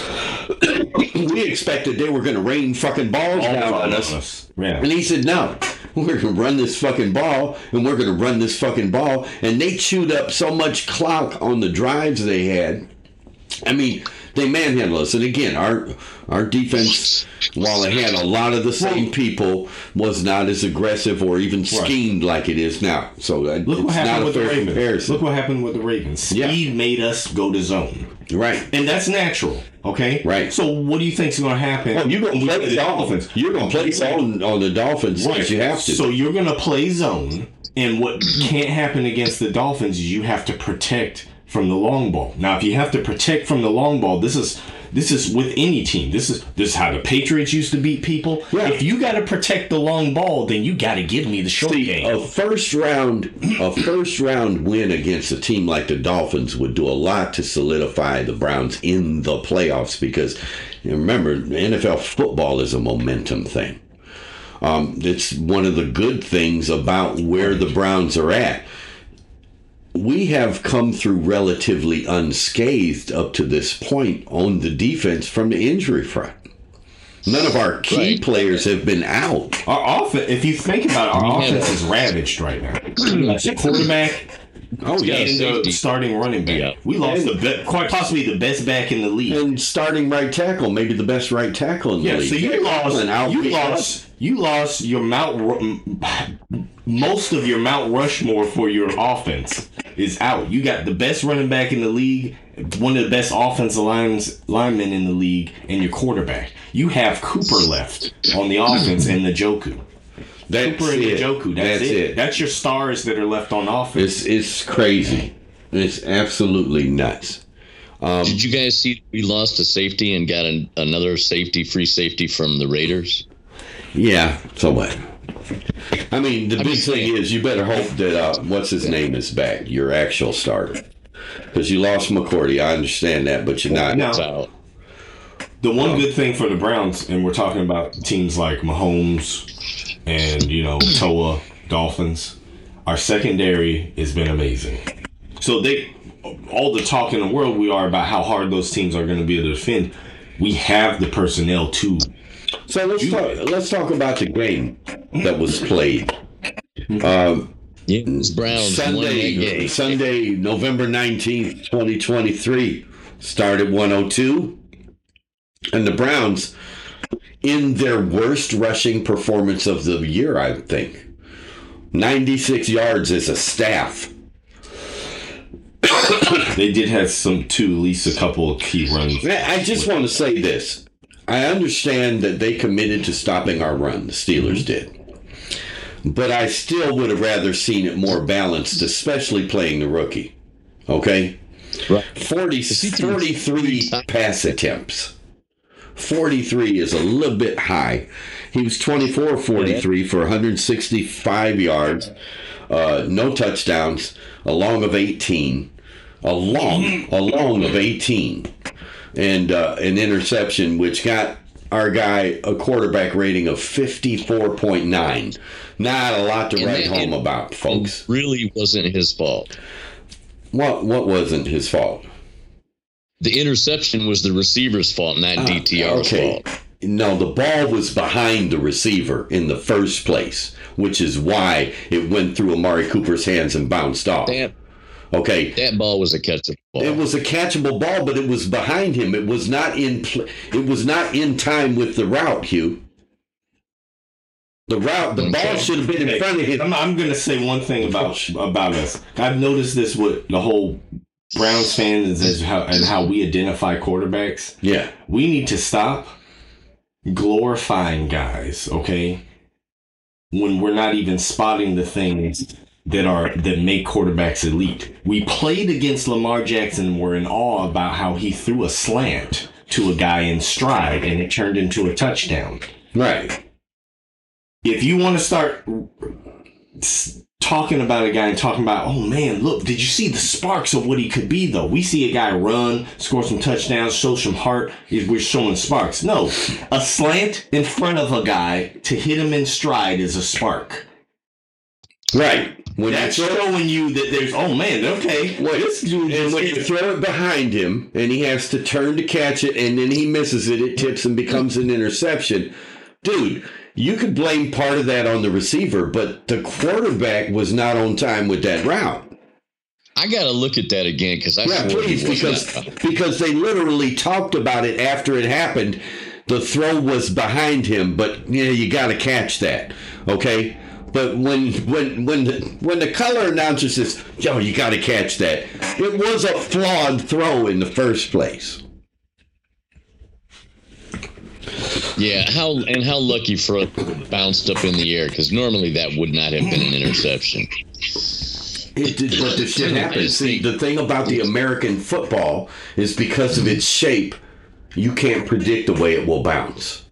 We expected they were going to rain fucking balls all down on us. us. Yeah. And he said, no, we're going to run this fucking ball, and we're going to run this fucking ball. And they chewed up so much clock on the drives they had. I mean, they manhandled us. And again, our our defense, while it had a lot of the same people, was not as aggressive or even schemed right. like it is now. So uh,
Look
it's
what happened
not
with
a fair
the Ravens.
comparison.
Look what happened with the Ravens. Speed yeah. made us go to zone.
Right.
And that's natural. Okay?
Right.
So what do you think is going to happen?
Well, you're going to play the Dolphins. You're going to play zone on the Dolphins right. as you have to.
So you're going to play zone, and what can't happen against the Dolphins is you have to protect from the long ball. Now, if you have to protect from the long ball, this is this is with any team. This is this is how the Patriots used to beat people. Yeah. If you got to protect the long ball, then you got to give me the short
See,
game.
A first round, a first round win against a team like the Dolphins would do a lot to solidify the Browns in the playoffs because, you know, remember, N F L football is a momentum thing. Um, it's one of the good things about where the Browns are at. We have come through relatively unscathed up to this point on the defense from the injury front. None of our key right. players have been out.
Our offense, if you think about it, our offense is ravaged right now. The quarterback, oh yeah, and the starting running back. Yeah. We lost and, the be- quite possibly the best back in the league,
and starting right tackle, maybe the best right tackle in the
yeah,
league.
So you lost. You lost. You lost your Mount. Most of your Mount Rushmore for your offense is out. You got the best running back in the league, one of the best offensive lines, linemen in the league, and your quarterback. You have Cooper left on the offense and Njoku.
That's
Cooper and
it.
Njoku. That's,
That's
it.
it.
That's your stars that are left on offense.
It's it's crazy. It's absolutely nuts.
Um, Did you guys see we lost a safety and got an, another safety, free safety from the Raiders?
Yeah. So what? I mean, the I'm big thing saying. is you better hope that uh, what's his name is back, your actual starter, because you lost McCourty. I understand that, but you're not.
Now, the one um, good thing for the Browns, and we're talking about teams like Mahomes and you know Toa Dolphins, our secondary has been amazing. So they, all the talk in the world we are about how hard those teams are going to be able to defend. We have the personnel to.
So let's talk. Let's talk about the game that was played Um,
yeah, it's Browns
Sunday, Sunday, November nineteenth, twenty twenty-three, started one oh two. And the Browns, in their worst rushing performance of the year, I think, ninety-six yards as a staff.
They did have some, too, at least a couple of key runs.
I just want to say this. I understand that they committed to stopping our run. The Steelers did. But I still would have rather seen it more balanced, especially playing the rookie. Okay?
Right.
forty, forty-three pass attempts. forty-three is a little bit high. He was twenty-four forty-three for one hundred sixty-five yards, uh, no touchdowns, a long of eighteen, a long, a long of eighteen, and uh, an interception, which got our guy a quarterback rating of fifty-four point nine. Not a lot to and write that, home about, folks.
It really wasn't his fault.
What, what wasn't his fault?
The interception was the receiver's fault, not uh, D T R's okay. fault.
No, the ball was behind the receiver in the first place, which is why it went through Amari Cooper's hands and bounced off.
That,
okay,
that ball was a catchable ball.
It was a catchable ball, but it was behind him. It was not in. Pl- it was not in time with the route, Hugh. The route, the okay. ball should have been in front of him.
I'm, I'm going to say one thing about about us. I've noticed this with the whole Browns fans is how and how we identify quarterbacks.
Yeah,
we need to stop glorifying guys, okay? When we're not even spotting the things that are that make quarterbacks elite. We played against Lamar Jackson and were in awe about how he threw a slant to a guy in stride and it turned into a touchdown.
Right.
If you want to start talking about a guy and talking about, oh man, look, did you see the sparks of what he could be, though? We see a guy run, score some touchdowns, show some heart. We're showing sparks. No, a slant in front of a guy to hit him in stride is a spark.
Right.
When That's showing you that there's, oh man, okay.
Well, this dude, and when you throw it behind him and he has to turn to catch it and then he misses it, it tips and becomes an interception. Dude, you could blame part of that on the receiver, but the quarterback was not on time with that route.
I got to look at that again because I
yeah, please, because because they literally talked about it after it happened. The throw was behind him, but you know, you got to catch that, okay? But when when when the, when the color announcer says, "Yo, you got to catch that," it was a flawed throw in the first place.
Yeah, how and how lucky for it bounced up in the air, because normally that would not have been an interception.
It did, but the shit happens. See, the thing about the American football is because of its shape, you can't predict the way it will bounce.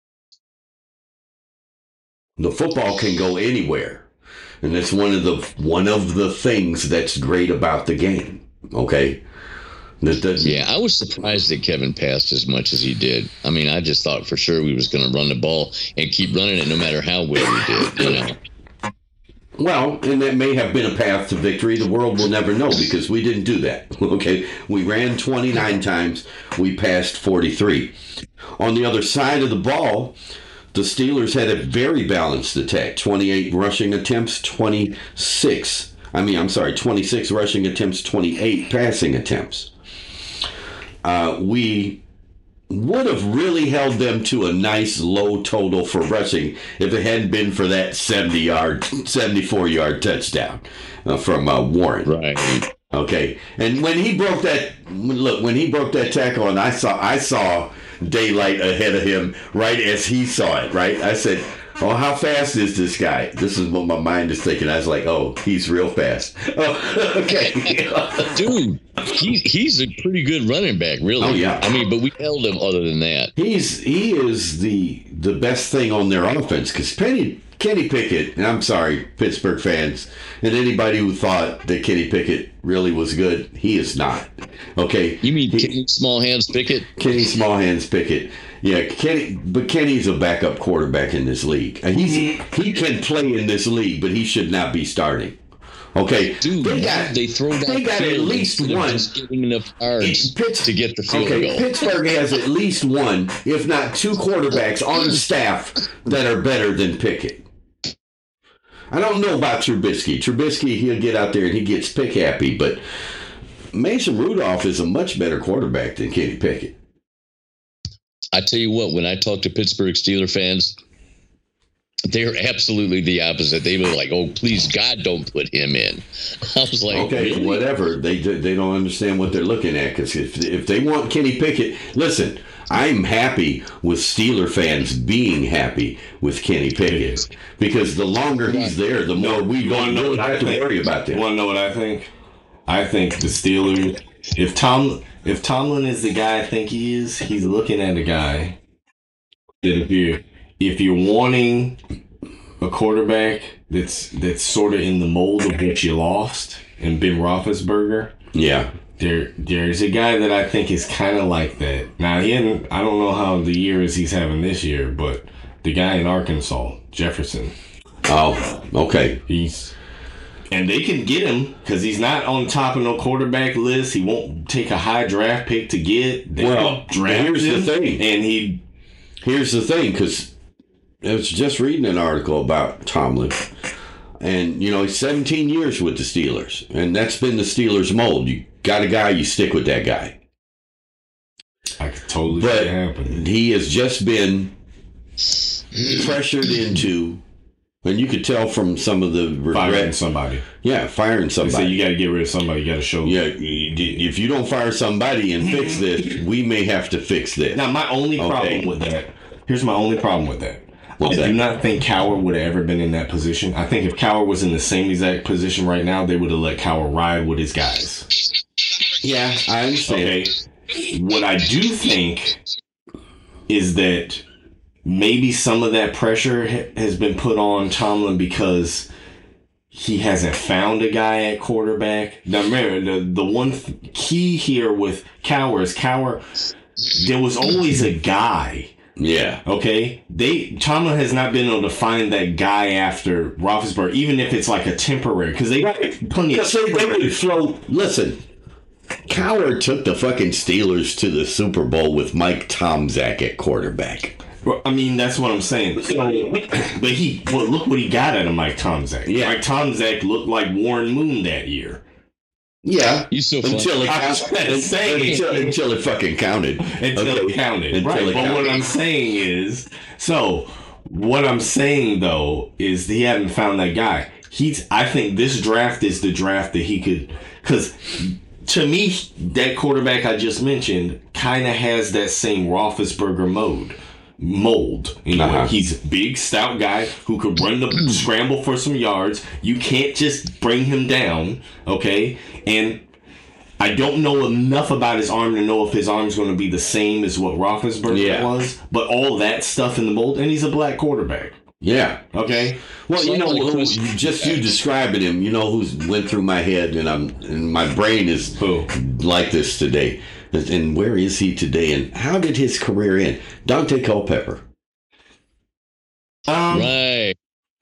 The football can go anywhere, and that's one of the one of the things that's great about the game. Okay.
Yeah, I was surprised that Kevin passed as much as he did. I mean, I just thought for sure we was going to run the ball and keep running it no matter how well we did, you know.
Well, and that may have been a path to victory. The world will never know because we didn't do that. Okay, we ran twenty-nine times. We passed forty-three. On the other side of the ball, the Steelers had a very balanced attack. twenty-eight rushing attempts, twenty-six. I mean, I'm sorry, twenty-six rushing attempts, twenty-eight passing attempts. Uh, we would have really held them to a nice low total for rushing if it hadn't been for that seventy-yard, seventy-four-yard touchdown uh, from uh, Warren.
Right.
Okay. And when he broke that, look, when he broke that tackle, and I saw, I saw daylight ahead of him right as he saw it. Right. I said, "Oh, how fast is this guy?" This is what my mind is thinking. I was like, "Oh, he's real fast." Oh, okay.
Dude, he's he's a pretty good running back, really.
Oh, yeah.
I mean, but we held him other than that.
He's he is the the best thing on their offense because Penny Kenny Pickett, and I'm sorry, Pittsburgh fans, and anybody who thought that Kenny Pickett really was good, he is not. Okay.
You mean
he,
Kenny Small Hands Pickett? Kenny
Small Hands Pickett. Yeah, Kenny, but Kenny's a backup quarterback in this league. And he's he can play in this league, but he should not be starting. Okay,
dude, they got they throw that
they got at least one
getting enough yards Pitts, to get the field
okay,
goal.
Pittsburgh has at least one, if not two, quarterbacks on staff that are better than Pickett. I don't know about Trubisky. Trubisky, he'll get out there and he gets pick happy, but Mason Rudolph is a much better quarterback than Kenny Pickett.
I tell you what, when I talk to Pittsburgh Steelers fans, they're absolutely the opposite. They were like, "Oh, please, God, don't put him in." I was like,
"Okay,
really?
Whatever." They they don't understand what they're looking at, because if if they want Kenny Pickett, listen, I'm happy with Steeler fans being happy with Kenny Pickett, because the longer he's there, the more we don't really have to worry about that.
You want to know what I think? I think the Steelers, if Tom if Tomlin is the guy I think he is, he's looking at a guy that if you're if you're wanting a quarterback that's that's sort of in the mold of what you lost in Ben Roethlisberger,
yeah,
there there's a guy that I think is kind of like that. Now he hadn't, I don't know how the years he's having this year, but the guy in Arkansas, Jefferson.
Oh, okay.
He's and they can get him because he's not on top of no quarterback list. He won't take a high draft pick to get. They
well,
draft
here's
him,
the thing,
and he
here's the thing because. I was just reading an article about Tomlin, and, you know, he's seventeen years with the Steelers, and that's been the Steelers' mold. You got a guy, you stick with that guy.
I could totally
but
see it happen.
He has just been pressured into, and you could tell from some of the regret.
Firing somebody.
Yeah, firing somebody.
They say you got to get rid of somebody, you got to show.
Yeah, if you don't fire somebody and fix this, we may have to fix this.
Now, my only problem
okay.
with that, here's my only problem with that.
What's
I
that?
do not think Cowher would have ever been in that position. I think if Cowher was in the same exact position right now, they would have let Cowher ride with his guys.
Yeah, I understand.
Okay. What I do think is that maybe some of that pressure ha- has been put on Tomlin because he hasn't found a guy at quarterback. Now, remember, the, the one th- key here with Cowher is Cowher, there was always a guy.
Yeah.
Okay. They Tomlin has not been able to find that guy after Roethlisberger, even if it's like a temporary, because they got plenty of.
They, they would throw. Listen, Cowher took the fucking Steelers to the Super Bowl with Mike Tomczak at quarterback.
Well, I mean, that's what I'm saying. So, but he, well, look what he got out of Mike Tomczak.
Yeah.
Mike Tomczak looked like Warren Moon that year.
Yeah,
you so
until it,
counted.
until, until it fucking counted.
Until
okay.
it counted.
Until
right.
it
But
counted.
what I'm saying is, so what I'm saying though is he hadn't found that guy. He's. I think this draft is the draft that he could, because to me, that quarterback I just mentioned kind of has that same Roethlisberger mode. Mold. You know,
uh-huh.
He's a big, stout guy who could run the scramble for some yards. You can't just bring him down, okay? And I don't know enough about his arm to know if his arm's going to be the same as what Roethlisberger
yeah.
was, but all that stuff in the mold, and he's a black quarterback.
Yeah.
Okay.
Well, you know, who, just you describing him, you know who's went through my head, and I'm, and my brain is
Who?
like this today. And where is he today? And how did his career end? Dante Culpepper.
Um,
right.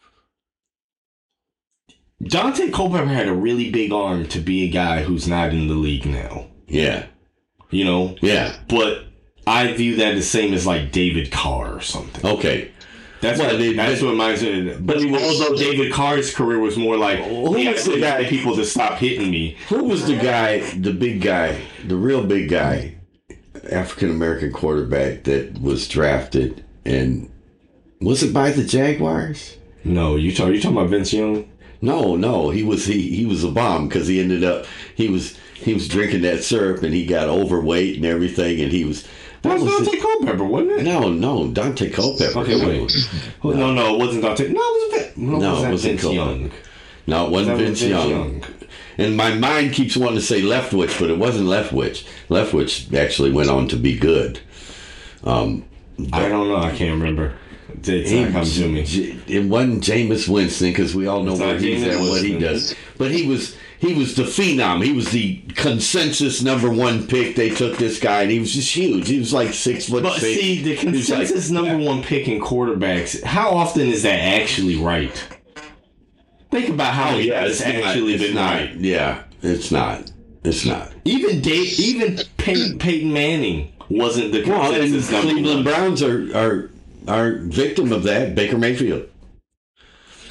Dante Culpepper had a really big arm to be a guy who's not in the league now.
Yeah.
You know?
Yeah.
But I view that the same as like David Carr or something.
Okay.
That's
well,
what
they,
that's
but,
what mine said. But
he was,
although David Carr's career was more like,
who
he
was the guy?
People to stop hitting me.
Who was the guy, the big guy, the real big guy, African American quarterback that was drafted, and was it by the Jaguars?
No, you talk, you talking about Vince Young?
No, no, he was he he was a bomb because he ended up he was he was drinking that syrup and he got overweight and everything, and he was.
That was
was
Dante
it?
Culpepper, wasn't it?
No, no, Dante Culpepper.
Okay, wait. No, no, no, it wasn't Dante. No, it was, no,
no,
was
it
that
wasn't
Vince
Culpepper.
Young.
No, it wasn't
That
Vince,
was Vince
Young.
Young.
And my mind keeps wanting to say Leftwich, but it wasn't Leftwich. Leftwich actually went on to be good. Um,
I don't know. I can't remember. It's not come to me.
It wasn't Jameis Winston because we all know
It's
where
not
he's
Jameis
at, what he
Winston.
does. But he was he was the phenom. He was the consensus number one pick. They took this guy, and he was just huge. He was like six foot
But
six.
see, the
He was like-
consensus number one pick in quarterbacks, how often is that actually right? Think about how
Oh yeah,
it's
it's not-
actually
it's
been
not.
right.
Yeah, it's not. It's not.
Even Dave, even Peyton, Peyton Manning wasn't the
Well, and
consensus number
Cleveland
one.
Browns are are are victim of that. Baker Mayfield.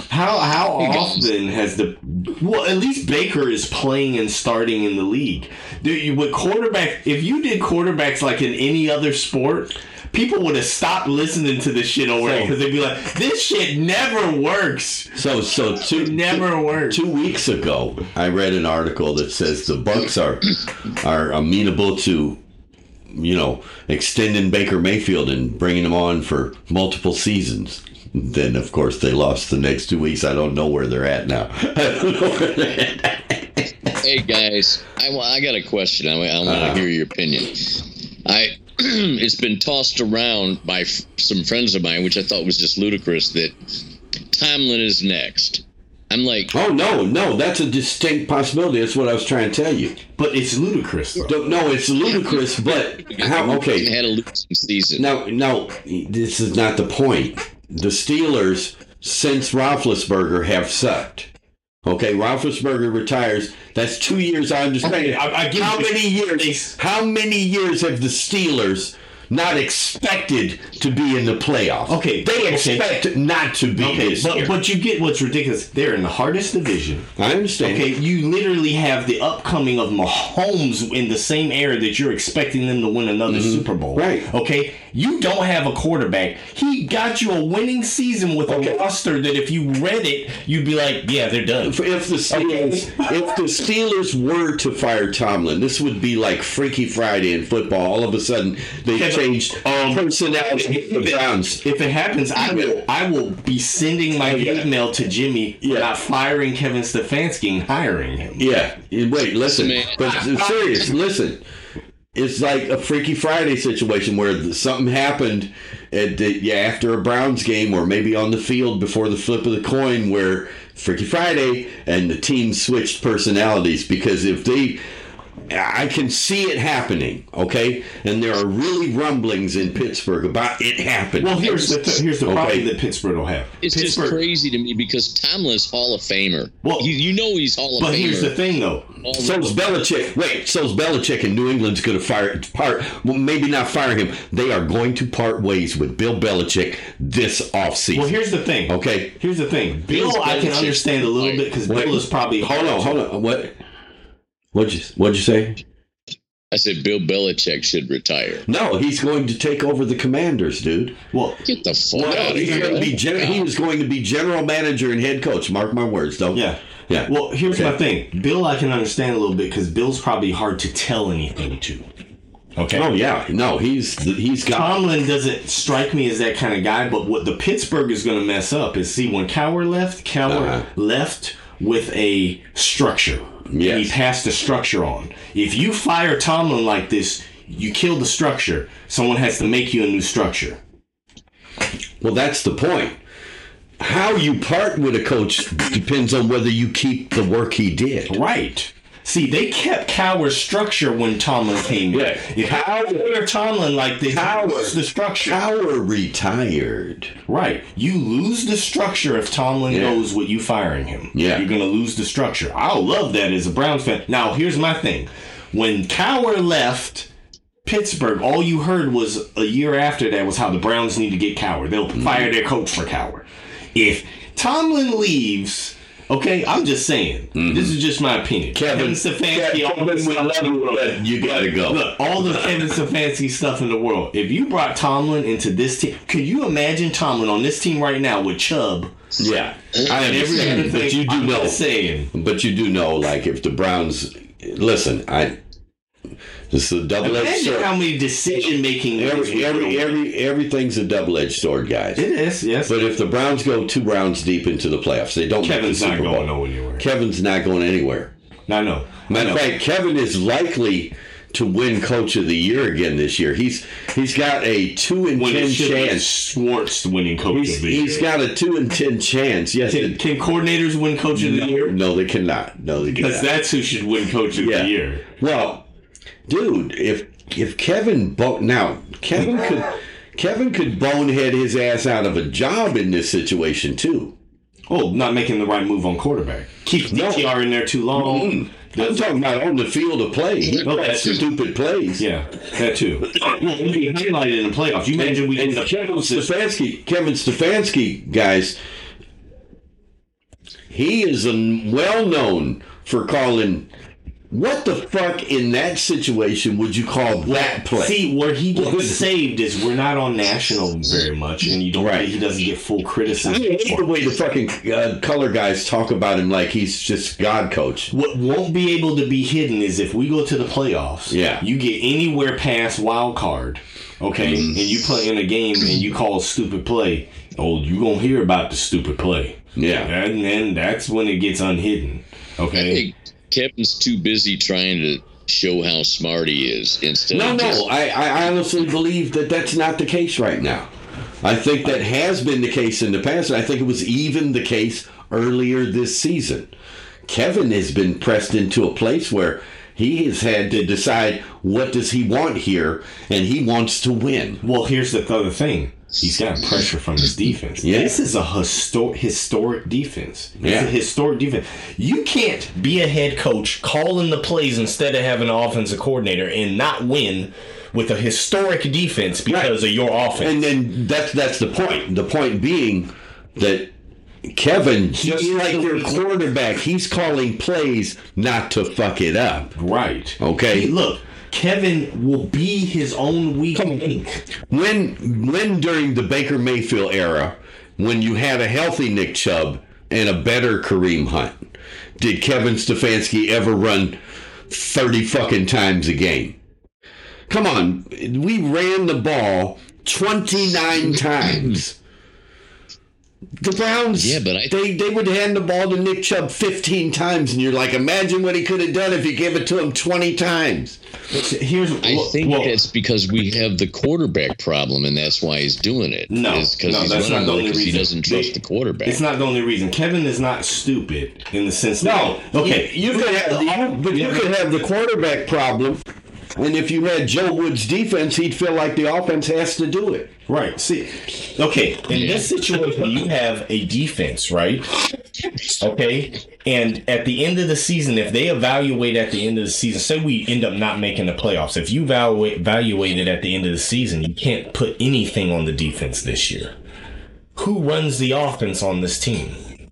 How how often has the well at least Baker is playing and starting in the league. Dude, you with quarterback if you did quarterbacks like in any other sport, people would have stopped listening to this shit already because they'd be like, this shit never works.
So so two
It never
two,
works.
Two weeks ago, I read an article that says the Bucks are are amenable to, you know, extending Baker Mayfield and bringing him on for multiple seasons. Then, of course, they lost the next two weeks. I don't know where they're at now. I don't know where they're at.
Hey, guys, I, wa- I got a question. I, I want to
Uh-huh.
hear your opinion. I It's been tossed around by f- some friends of mine, which I thought was just ludicrous, that Tomlin is next. I'm like,
Oh, no, no, that's a distinct possibility. That's what I was trying to tell you.
But it's ludicrous. Though.
Don't- No, it's ludicrous, but how? Okay,
had a losing season.
now, now, this is not the point. The Steelers, since Roethlisberger, have sucked. Okay, Roethlisberger retires. That's two years. I understand.
Okay, I- I give
how
you-
many years? How many years have the Steelers not expected to be in the playoffs?
Okay,
they
okay.
expect not to be
Okay,
this year.
but, but you get what's ridiculous. They're in the hardest division.
I understand.
Okay, you literally have the upcoming of Mahomes in the same era that you're expecting them to win another Super Bowl.
Right.
Okay, you don't have a quarterback. He got you a winning season with
Okay.
a roster that if you read it, you'd be like, yeah, they're done.
If if the Steelers, if the Steelers were to fire Tomlin, this would be like Freaky Friday in football. All of a sudden, they
Kevin,
changed
um,
personality
If
of the
it,
Browns.
if it happens, I will I will be sending my
Yeah.
email to Jimmy
Yeah.
for not firing Kevin Stefanski and hiring him.
Yeah. Wait, listen.
Man.
But serious, listen. It's like a Freaky Friday situation where something happened at the, yeah, after a Browns game or maybe on the field before the flip of the coin where Freaky Friday and the team switched personalities because if they... I can see it happening, okay? And there are really rumblings in Pittsburgh about it happening.
Well, here's the th- here's the problem
Okay.
that Pittsburgh will have.
It's just
Pittsburgh,
crazy to me because Tomlin's Hall of Famer.
Well,
you, you know he's Hall of
but
Famer.
here's the thing, though.
All
So's Belichick. Wait, so's Belichick and New England's going to fire part. Well, maybe not fire him. They are going to part ways with Bill Belichick this offseason.
Well, here's the thing.
Okay.
Here's the thing. Bill,
Bill's
I can
Belichick's
understand a little
right.
bit because
Wait.
Bill is probably
Hold on, hold on. What? What'd you What'd you say?
I said Bill Belichick should retire.
No, he's going to take over the Commanders, dude.
Well,
Get the fuck
Well,
out of
he's
here.
going to be gen- he is going to be general manager and head coach. Mark my words, don't.
yeah.
Yeah.
Well, here's
Okay.
my thing. Bill, I can understand a little bit because Bill's probably hard to tell anything to. Okay.
Oh yeah. No, he's he's got.
Tomlin doesn't strike me as that kind of guy, but what the Pittsburgh is going to mess up is see when Cowher left, Cowher
Uh-huh.
left with a structure.
Yes.
And he passed the structure on. If you fire Tomlin like this, you kill the structure. Someone has to make you a new structure.
Well, that's the point. How you part with a coach depends on whether you keep the work he did.
Right. See, they kept Cowher's structure when Tomlin came in.
Yeah.
If you fire Tomlin like this,
Cowher.
you lose the structure.
Cowher retired.
Right. You lose the structure if Tomlin
Yeah.
goes with you firing him.
Yeah.
You're going to lose the structure. I'll love that as a Browns fan. Now, here's my thing. When Cowher left Pittsburgh, all you heard was a year after that was how the Browns need to get Cowher. They'll
Mm-hmm.
fire their coach for Cowher. If Tomlin leaves, okay, I'm just saying. This is just my opinion.
Mm-hmm. Kevin,
Stefanski, all
Kevin,
this
we
stuff
love
in the
you,
world.
but you gotta go.
Look, all the Kevin Stefanski stuff in the world. If you brought Tomlin into this team, could you imagine Tomlin on this team right now with Chubb?
Yeah, I
and every other
understand, but
thing?
you do
I'm
know.
just saying.
But you do know, like, if the Browns listen, I this is a double-edged
Imagine
sword.
how many decision making.
Every, every, every, everything's a double-edged sword, guys.
It is, yes.
But if the Browns go two rounds deep into the playoffs, they don't.
Kevin's
make the
not
Super
going
Bowl.
nowhere.
Kevin's not going anywhere.
I know.
Matter
I
of
know.
fact, Kevin is likely to win Coach of the Year again this year. He's he's got a two in
when
ten
it should be
chance.
Schwartz winning coach
He's,
of the
he's
year.
got a two in ten chance. Yes.
Can,
it-
can coordinators win coach of the year?
no, they cannot. No, they
Because
cannot.
that's who should win coach of
Yeah.
the year.
Well, dude, if if Kevin bo- now Kevin could Kevin could bonehead his ass out of a job in this situation too.
Oh, not making the right move on quarterback. Keep
No.
D T R in there too long.
Mm. I'm talking about on the field of play. He
No,
makes
that's true.
stupid plays.
Yeah, that too. Well, it'd be highlighted in the playoffs. You imagine we
And
end up
Kevin Stefanski, Kevin Stefanski, guys, he is a, well known for calling. What the fuck in that situation would you call that play?
See, where he gets saved is we're not on national very much, and you don't. Right. He doesn't get full criticism.
I hate the way the fucking uh, color guys talk about him like he's just God coach.
What won't be able to be hidden is if we go to the playoffs.
Yeah.
You get anywhere past wild card, okay, mm. and you play in a game and you call a stupid play. Oh, you gonna hear about the stupid play.
Yeah,
and then that's when it gets unhidden. Okay.
Kevin's too busy trying to show how smart he is instead
no,
of
no,
just...
I, I honestly believe that that's not the case right now. I think that has been the case in the past, and I think it was even the case earlier this season. Kevin has been pressed into a place where he has had to decide what does he want here, and he wants to win.
Well, here's the other thing. He's got pressure from his defense.
Yeah.
This is a histor- historic defense. It's
yeah.
a historic defense. You can't be a head coach calling the plays instead of having an offensive coordinator and not win with a historic defense because right. of your offense.
And then that's that's the point. The point being that Kevin, just like your quarterback, he's calling plays not to fuck it up.
Right.
Okay.
Hey, look. Kevin will be his own weak link.
When, when during the Baker Mayfield era, when you had a healthy Nick Chubb and a better Kareem Hunt, did Kevin Stefanski ever run thirty fucking times a game? Come on, we ran the ball twenty-nine times. The Browns,
yeah, but I
they, they would hand the ball to Nick Chubb fifteen times, and you're like, imagine what he could have done if you gave it to him twenty times.
Here's,
I think well, it's because we have the quarterback problem, and that's why he's doing it.
No,
is because
no,
he's
that's not the only reason.
He doesn't trust
they,
the quarterback.
It's not the only reason. Kevin is not stupid in the sense
that...
No, okay.
You, you, could, have, you, but you could have the quarterback problem, and if you had Joe Woods' defense, he'd feel like the offense has to do it.
Right. See, okay, in yeah. this situation, you have a defense, right? Okay, and at the end of the season, if they evaluate at the end of the season, say we end up not making the playoffs, if you evaluate, evaluate it at the end of the season, you can't put anything on the defense this year. Who runs the offense on this team?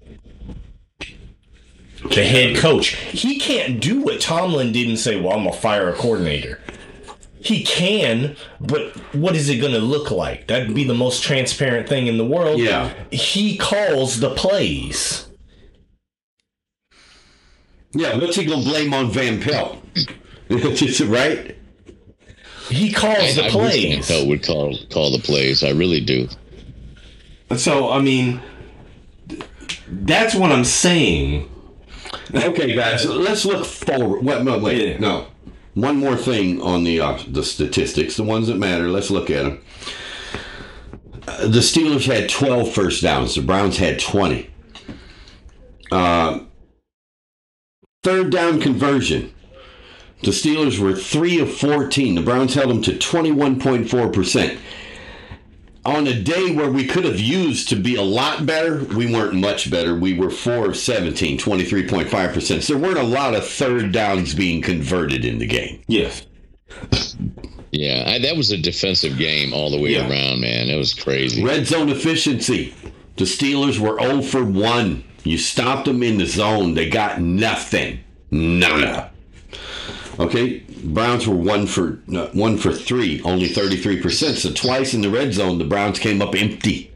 The head coach. He can't do what Tomlin did and say, well, I'm going to fire a coordinator. He can, but what is it going to look like? That'd be the most transparent thing in the world.
Yeah.
He calls the plays.
Yeah, what's he going to blame on Van Pelt? Right?
He calls I,
the
I
plays.
I
wish Van Pelt would call, call the plays. I really do.
So, I mean, that's what I'm saying.
Okay, guys, let's look forward. Wait, no, wait, yeah. no. One more thing on the uh, the statistics, the ones that matter. Let's look at them. Uh, the Steelers had twelve first downs. The Browns had twenty. Uh, third down conversion. The Steelers were three of fourteen. The Browns held them to twenty-one point four percent. On a day where we could have used to be a lot better, we weren't much better. We were four of seventeen, twenty-three point five percent. So there weren't a lot of third downs being converted in the game.
Yes.
Yeah, I, that was a defensive game all the way yeah. around, man. It was crazy.
Red zone efficiency. The Steelers were zero for one. You stopped them in the zone. They got nothing. Nada. Okay, Browns were one for uh, one for three, only thirty-three percent. So twice in the red zone, the Browns came up empty.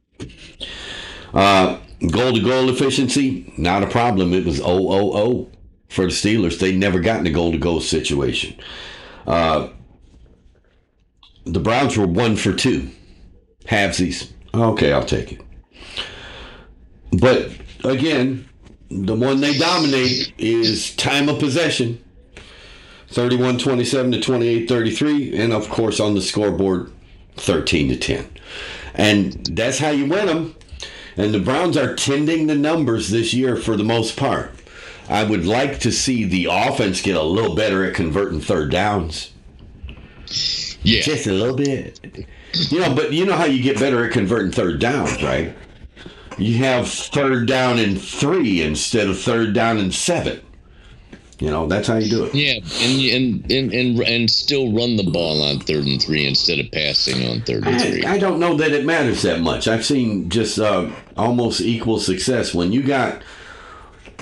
Uh, goal-to-goal efficiency, not a problem. It was zero zero zero for the Steelers. They never got in a goal-to-goal situation. Uh, the Browns were one for two. Halvesies. Okay, I'll take it. But, again, the one they dominate is time of possession. thirty-one twenty-seven to twenty-eight thirty-three, and of course on the scoreboard, thirteen to ten. And that's how you win them. And the Browns are tending the numbers this year for the most part. I would like to see the offense get a little better at converting third downs.
Yeah.
Just a little bit. You know, but you know how you get better at converting third downs, right? You have third down and three instead of third down and seven. You know, that's how you do it.
Yeah, and and and and, and still run the ball on third and three instead of passing on third and three.
I, I don't know that it matters that much. I've seen just uh, almost equal success when you got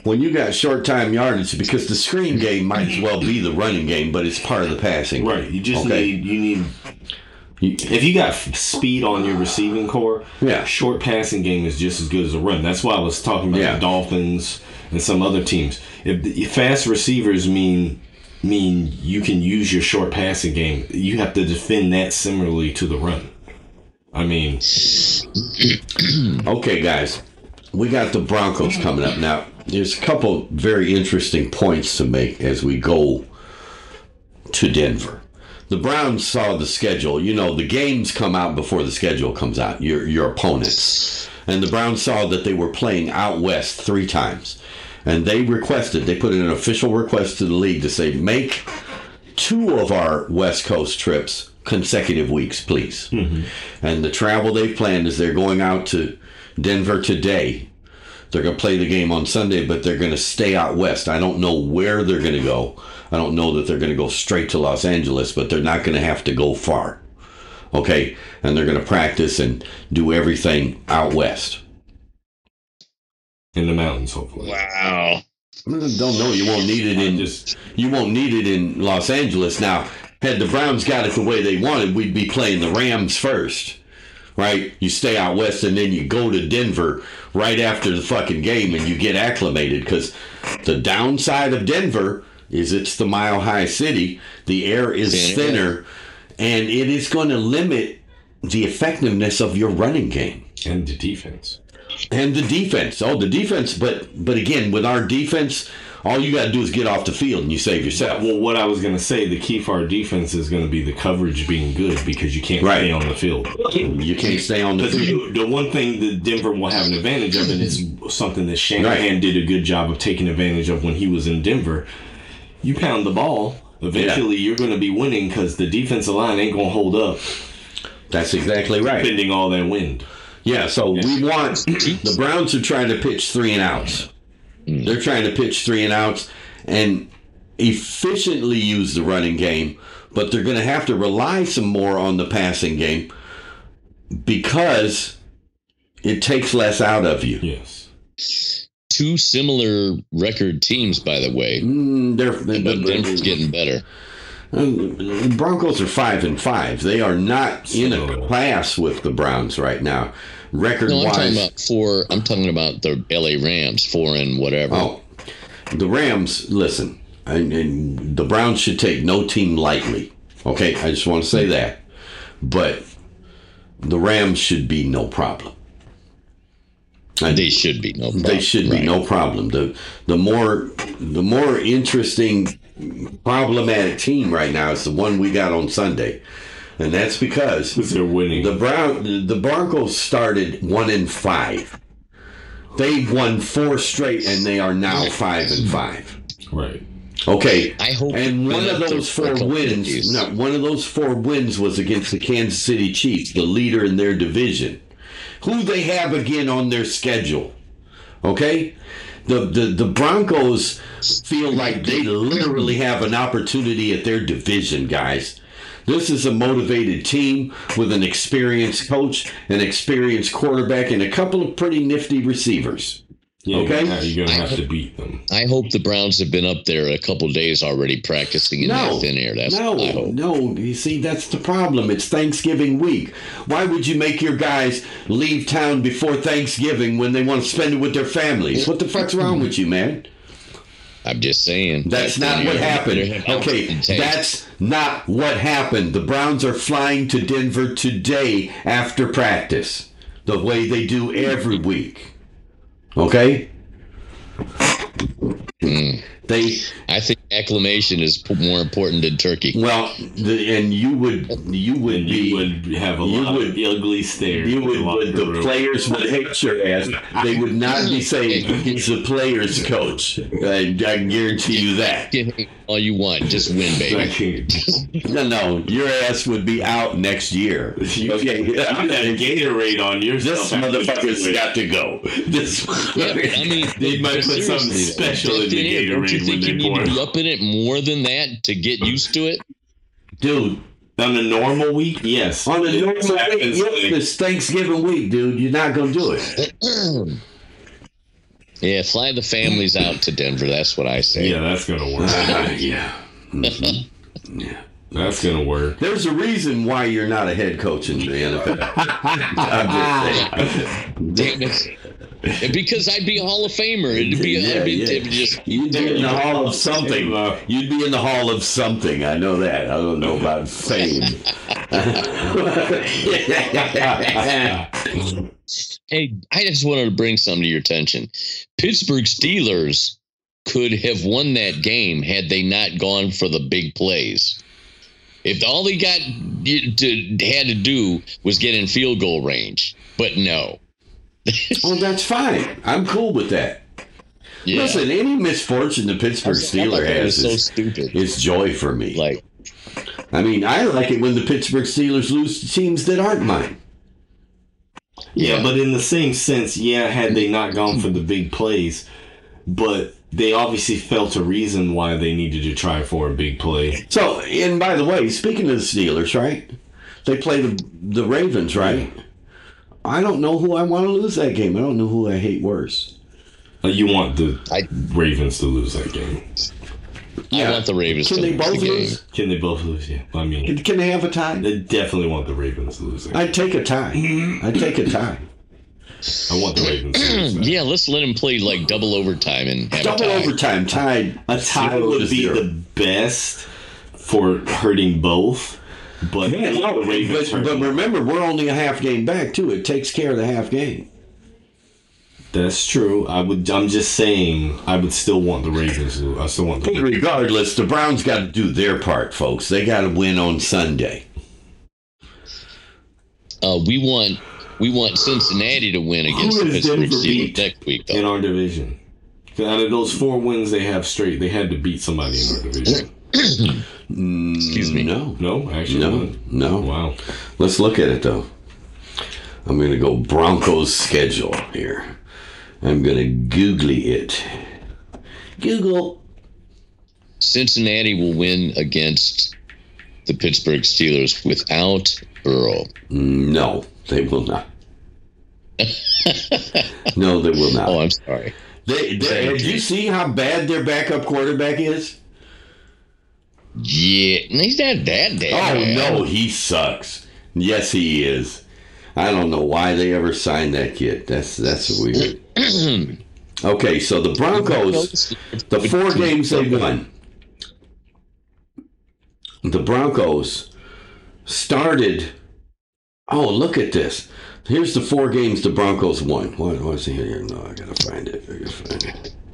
when you got short time yardage, because the screen game might as well be the running game, but it's part of the passing.
Right. You just
okay?
need you need. If you got speed on your receiving core,
yeah.
short passing game is just as good as a run. That's why I was talking about
yeah.
the Dolphins and some other teams. If, if fast receivers mean mean you can use your short passing game, you have to defend that similarly to the run. I mean,
okay, guys, we got the Broncos coming up now. There's a couple very interesting points to make as we go to Denver. The Browns saw the schedule. You know, the games come out before the schedule comes out, your your opponents. And the Browns saw that they were playing out west three times. And they requested, they put in an official request to the league to say, make two of our West Coast trips consecutive weeks, please. Mm-hmm. And the travel they've planned is they're going out to Denver today. They're going to play the game on Sunday, but they're going to stay out west. I don't know where they're going to go. I don't know that they're going to go straight to Los Angeles, but they're not going to have to go far. Okay? And they're going to practice and do everything out west.
In the mountains, hopefully.
Wow.
Don't know. You won't need it in just. You won't need it in Los Angeles. Now, had the Browns got it the way they wanted, we'd be playing the Rams first. Right? You stay out west and then you go to Denver right after the fucking game and you get acclimated, because the downside of Denver is it's the Mile High City. The air is thinner, and it is going to limit the effectiveness of your running game.
And the defense.
And the defense. Oh, the defense. But but again, with our defense, all you got to do is get off the field and you save yourself.
Well, what I was going to say, the key for our defense is going to be the coverage being good, because you can't right. stay on the field.
You can't stay on the field.
The one thing that Denver will have an advantage of, and it's something that Shanahan right. did a good job of taking advantage of when he was in Denver. You pound the ball, eventually yeah. you're going to be winning, because the defensive line ain't going to hold up.
That's exactly right.
Defending all that wind.
Yeah, so yeah. we want the Browns are trying to pitch three and outs. Mm. They're trying to pitch three and outs and efficiently use the running game, but they're going to have to rely some more on the passing game because it takes less out of you.
Yes.
Two similar record teams, by the way.
Mm, they're, they're,
but Denver's getting better.
The Broncos are five and five. They are not in a class with the Browns right now, record
no, I'm
wise.
Talking about four, I'm talking about the L A Rams, four and whatever.
Oh, the Rams. Listen, and, and the Browns should take no team lightly. Okay, I just want to say that, but the Rams should be no problem.
And they should be no problem.
They should
right.
be no problem. The the more the more interesting, problematic team right now is the one we got on Sunday, and that's because
they're winning.
The Brown the Broncos started one and five. They've won four straight, and they are now five and five.
Right.
Okay.
I hope.
And one of those four wins, no, one of those four wins was against the Kansas City Chiefs, the leader in their division, who they have again on their schedule. Okay? The, the the Broncos feel like they literally have an opportunity at their division, guys. This is a motivated team with an experienced coach, an experienced quarterback, and a couple of pretty nifty receivers.
Yeah,
okay?
You're going to have to beat them.
I hope the Browns have been up there a couple of days already practicing in
no,
that thin air. That's
no,
what I hope.
No, you see, that's the problem. It's Thanksgiving week. Why would you make your guys leave town before Thanksgiving when they want to spend it with their families? What the fuck's wrong with you, man?
I'm just saying.
That's not what happened. Okay, that's not what happened. The Browns are flying to Denver today after practice, the way they do every week. Okay?
Mm.
They,
I think acclimation is more important than turkey.
Well, the, and you would you would
and
be
you would have a lot
would,
of ugly stares.
You would, would the, the players would hate your ass. They would not be saying he's the players' coach. I, I guarantee you that.
All you want, just win, baby.
no, no, your ass would be out next year.
Okay, I'm that Gatorade on your.
This motherfucker's got to go. This.
Yeah, I mean,
they might put something special in the Gatorade.
You think you need to be up in it more than that to get used to it?
Dude,
on a normal week, yes.
On a normal week, yes, it's Thanksgiving week, dude. You're not going to do it.
Yeah, fly the families out to Denver. That's what I say.
Yeah, that's gonna work.
Uh, yeah. Mm-hmm. Yeah.
That's gonna work.
There's a reason why you're not a head coach in the N F L. I'm just saying.
Damn it. Because I'd be a Hall of Famer. It'd be,
Yeah,
I'd be
yeah.
it'd just,
You'd be in the hall of something. You'd be in the hall of something. I know that. I don't know about fame.
Hey, I just wanted to bring something to your attention. Pittsburgh Steelers could have won that game had they not gone for the big plays. If all they got to, had to do was get in field goal range, but no.
Well, that's fine. I'm cool with that.
Yeah.
Listen, any misfortune the Pittsburgh Steeler has
so
is,
stupid.
is joy for me.
Like,
I mean, I like it when the Pittsburgh Steelers lose to teams that aren't mine.
Yeah, but in the same sense, yeah, had they not gone for the big plays, but they obviously felt a reason why they needed to try for a big play.
So, and by the way, speaking of the Steelers, right? They play the the Ravens, right? I don't know who I want to lose that game. I don't know who I hate worse.
Uh, you want the
I-
Ravens to lose that game.
I want the Ravens
Can
to
they
lose
both
the game.
lose?
Can they both lose? Yeah. I mean,
Can, can they have a tie?
they definitely want the Ravens to lose that game.
I'd take a tie. I'd take a tie.
I want the Ravens to lose that.
Yeah, let's let him play like double overtime and have
Double
a tie.
overtime tied.
A tie
zero
would
to
be
zero.
the best for hurting both, but the Ravens
But,
hurt
but
me.
remember, we're only a half game back too. It takes care of the half game.
That's true. I would. I'm just saying. I would still want the Ravens. To, I still want the.
But regardless, the Browns got to do their part, folks. They got to win on Sunday.
Uh, we want we want Cincinnati to win against
Who
the
is
Pittsburgh
Denver
Steelers
beat
next week,
in
though.
our division. Out of those four wins they have straight, they had to beat somebody in our division.
Excuse me.
No,
No, actually,
no,
none.
no.
Wow.
Let's look at it though. I'm going to go Broncos schedule here. I'm going to googly it. Google.
Cincinnati will win against the Pittsburgh Steelers without Burrow.
No, they will not. No, they will not.
Oh, I'm sorry.
They, they, did you see how bad their backup quarterback is?
Yeah, he's not that
Oh,
bad.
no, he sucks. Yes, he is. I don't know why they ever signed that kid. That's that's weird. Okay, so the Broncos, the four games they won. The Broncos started. Oh, look at this. Here's the four games the Broncos won. What was it here? No, I gotta find it. I gotta find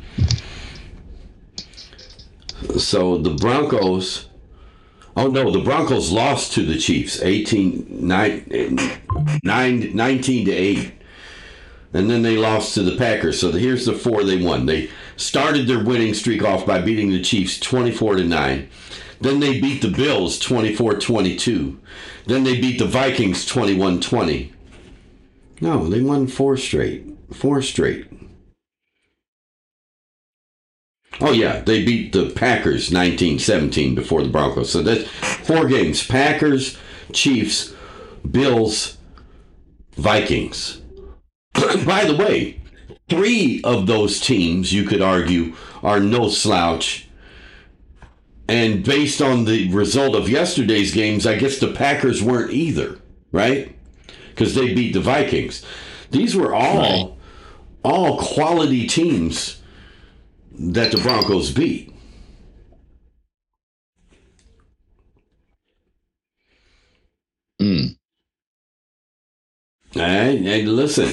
it. So the Broncos. Oh no, the Broncos lost to the Chiefs, eighteen, nine, nine, nineteen to eight. And then they lost to the Packers. So here's the four they won. They started their winning streak off by beating the Chiefs twenty-four to nine. Then they beat the Bills twenty-four twenty-two. Then they beat the Vikings twenty-one twenty. No, they won four straight. Four straight. Oh, yeah, they beat the Packers nineteen seventeen before the Broncos. So that's four games. Packers, Chiefs, Bills, Vikings. By the way, three of those teams, you could argue, are no slouch. And based on the result of yesterday's games, I guess the Packers weren't either, right? Because they beat the Vikings. These were all,
Right.
all quality teams that the Broncos beat.
Mm.
Hey, hey, listen.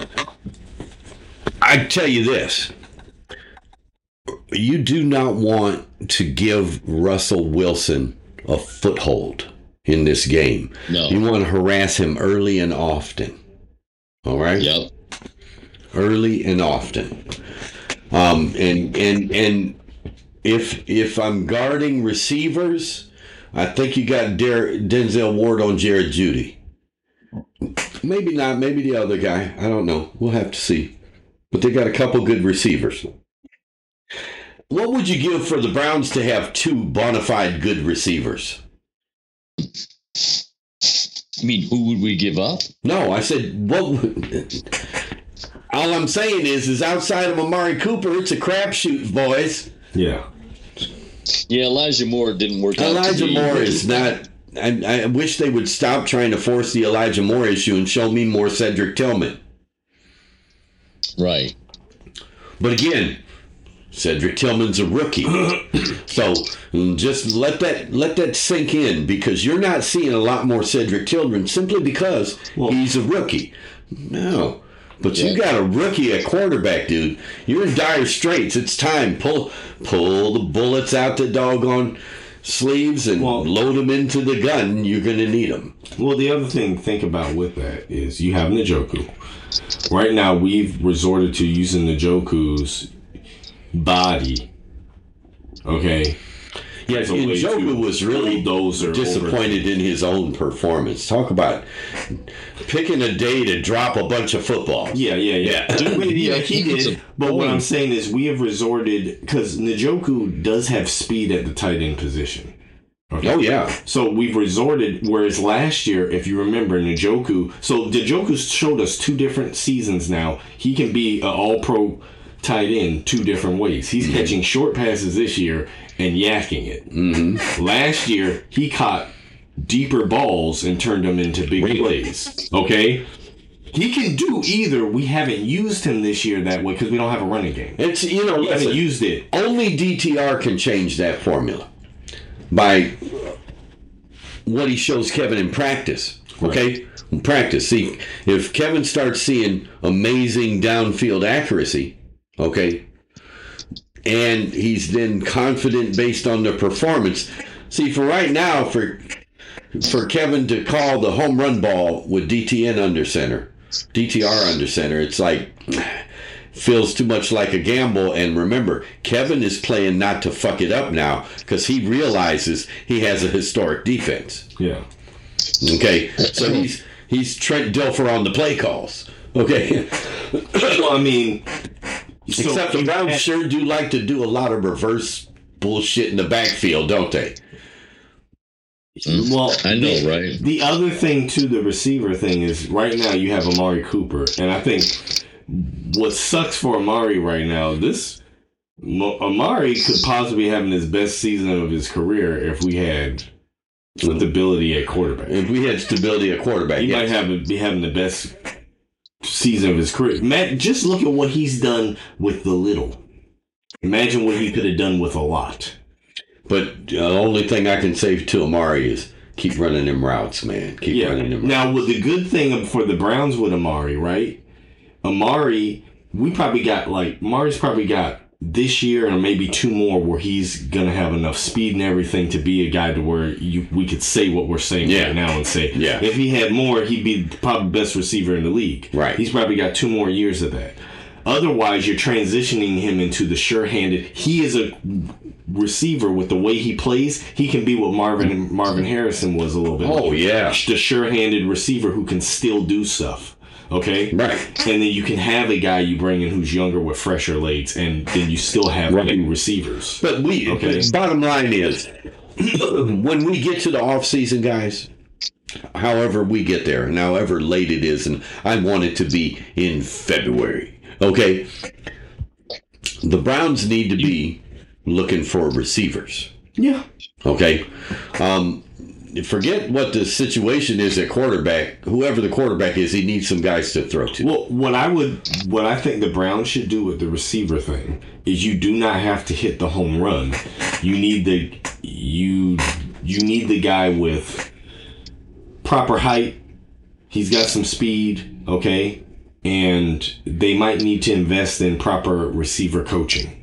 I tell you this. You do not want to give Russell Wilson a foothold in this game.
No.
You want to harass him early and often. All right?
Yep.
Early and often. Um, and and and if if I'm guarding receivers, I think you got Der- Denzel Ward on Jared Judy. Maybe not. Maybe the other guy. I don't know. We'll have to see. But they got a couple good receivers. What would you give for the Browns to have two bona fide good receivers?
I mean, who would we give up?
No, I said what? Would, all I'm saying is, is outside of Amari Cooper, it's a crapshoot, boys.
Yeah.
Yeah, Elijah Moore didn't work out.
Elijah Moore is not. I, I wish they would stop trying to force the Elijah Moore issue and show me more Cedric Tillman.
Right.
But again, Cedric Tillman's a rookie, so just let that let that sink in, because you're not seeing a lot more Cedric Tillman simply because well, he's a rookie. No. But yeah. You got a rookie at quarterback, dude. You're in dire straits. It's time. Pull pull the bullets out the doggone sleeves and well, load them into the gun. You're going to need them.
Well, the other thing to think about with that is you have Njoku. Right now, we've resorted to using Njoku's body. Okay?
Yes, Njoku was really disappointed in his own performance. Talk about picking a day to drop a bunch of footballs.
Yeah, yeah, yeah. yeah. yeah he did. But what I'm saying is we have resorted, because Njoku does have speed at the tight end position.
Okay. Oh, yeah.
So we've resorted, whereas last year, if you remember, Njoku, so Njoku showed us two different seasons now. He can be an all-pro tight end two different ways. He's mm-hmm. catching short passes this year and yakking it. Mm-hmm. Last year, he caught deeper balls and turned them into big really? plays. Okay? He can do either. We haven't used him this year that way because we don't have a running game.
It's, you know,
we
listen,
haven't used it.
Only D T R can change that formula by what he shows Kevin in practice. Okay? Right. In practice. See, if Kevin starts seeing amazing downfield accuracy, okay, and he's then confident based on the performance. See, for right now, for for Kevin to call the home run ball with D T N under center, D T R under center, it's like, feels too much like a gamble. And remember, Kevin is playing not to fuck it up now because he realizes he has a historic defense.
Yeah.
Okay, so he's he's Trent Dilfer on the play calls. Okay.
Well, I mean...
So Except the Browns had, sure do like to do a lot of reverse bullshit in the backfield, don't they?
Well,
I know,
the,
right?
The other thing to the receiver thing is right now you have Amari Cooper, and I think what sucks for Amari right now, this Amari could possibly be having his best season of his career if we had stability at quarterback.
If we had stability at quarterback,
he
yes.
might have be having the best season of his career. Matt, just look at what he's done with the little. Imagine what he could have done with a lot.
But the only thing I can say to Amari is keep running them routes, man. Keep
yeah.
running them routes.
Now, with the good thing for the Browns with Amari, right? Amari, we probably got like Amari's probably got this year and maybe two more where he's gonna have enough speed and everything to be a guy to where you we could say what we're saying yeah. right now and say
yeah.
if he had more, he'd be probably the best receiver in the league.
Right.
He's probably got two more years of that. Otherwise, you're transitioning him into the sure-handed. He is a receiver with the way he plays. He can be what Marvin Marvin Harrison was a little bit.
Oh,
like.
yeah.
The sure-handed receiver who can still do stuff. Okay?
Right.
And then you can have a guy you bring in who's younger with fresher legs, and then you still have right. two receivers.
But we, okay? Bottom line is, when we get to the offseason, guys, however we get there, and however late it is, and I want it to be in February. Okay, the Browns need to be looking for receivers.
Yeah.
Okay. Um, forget what the situation is at quarterback. Whoever the quarterback is, he needs some guys to throw to.
Well, what I would, what I think the Browns should do with the receiver thing is you do not have to hit the home run. You need the you you need the guy with proper height. He's got some speed. Okay. And they might need to invest in proper receiver coaching.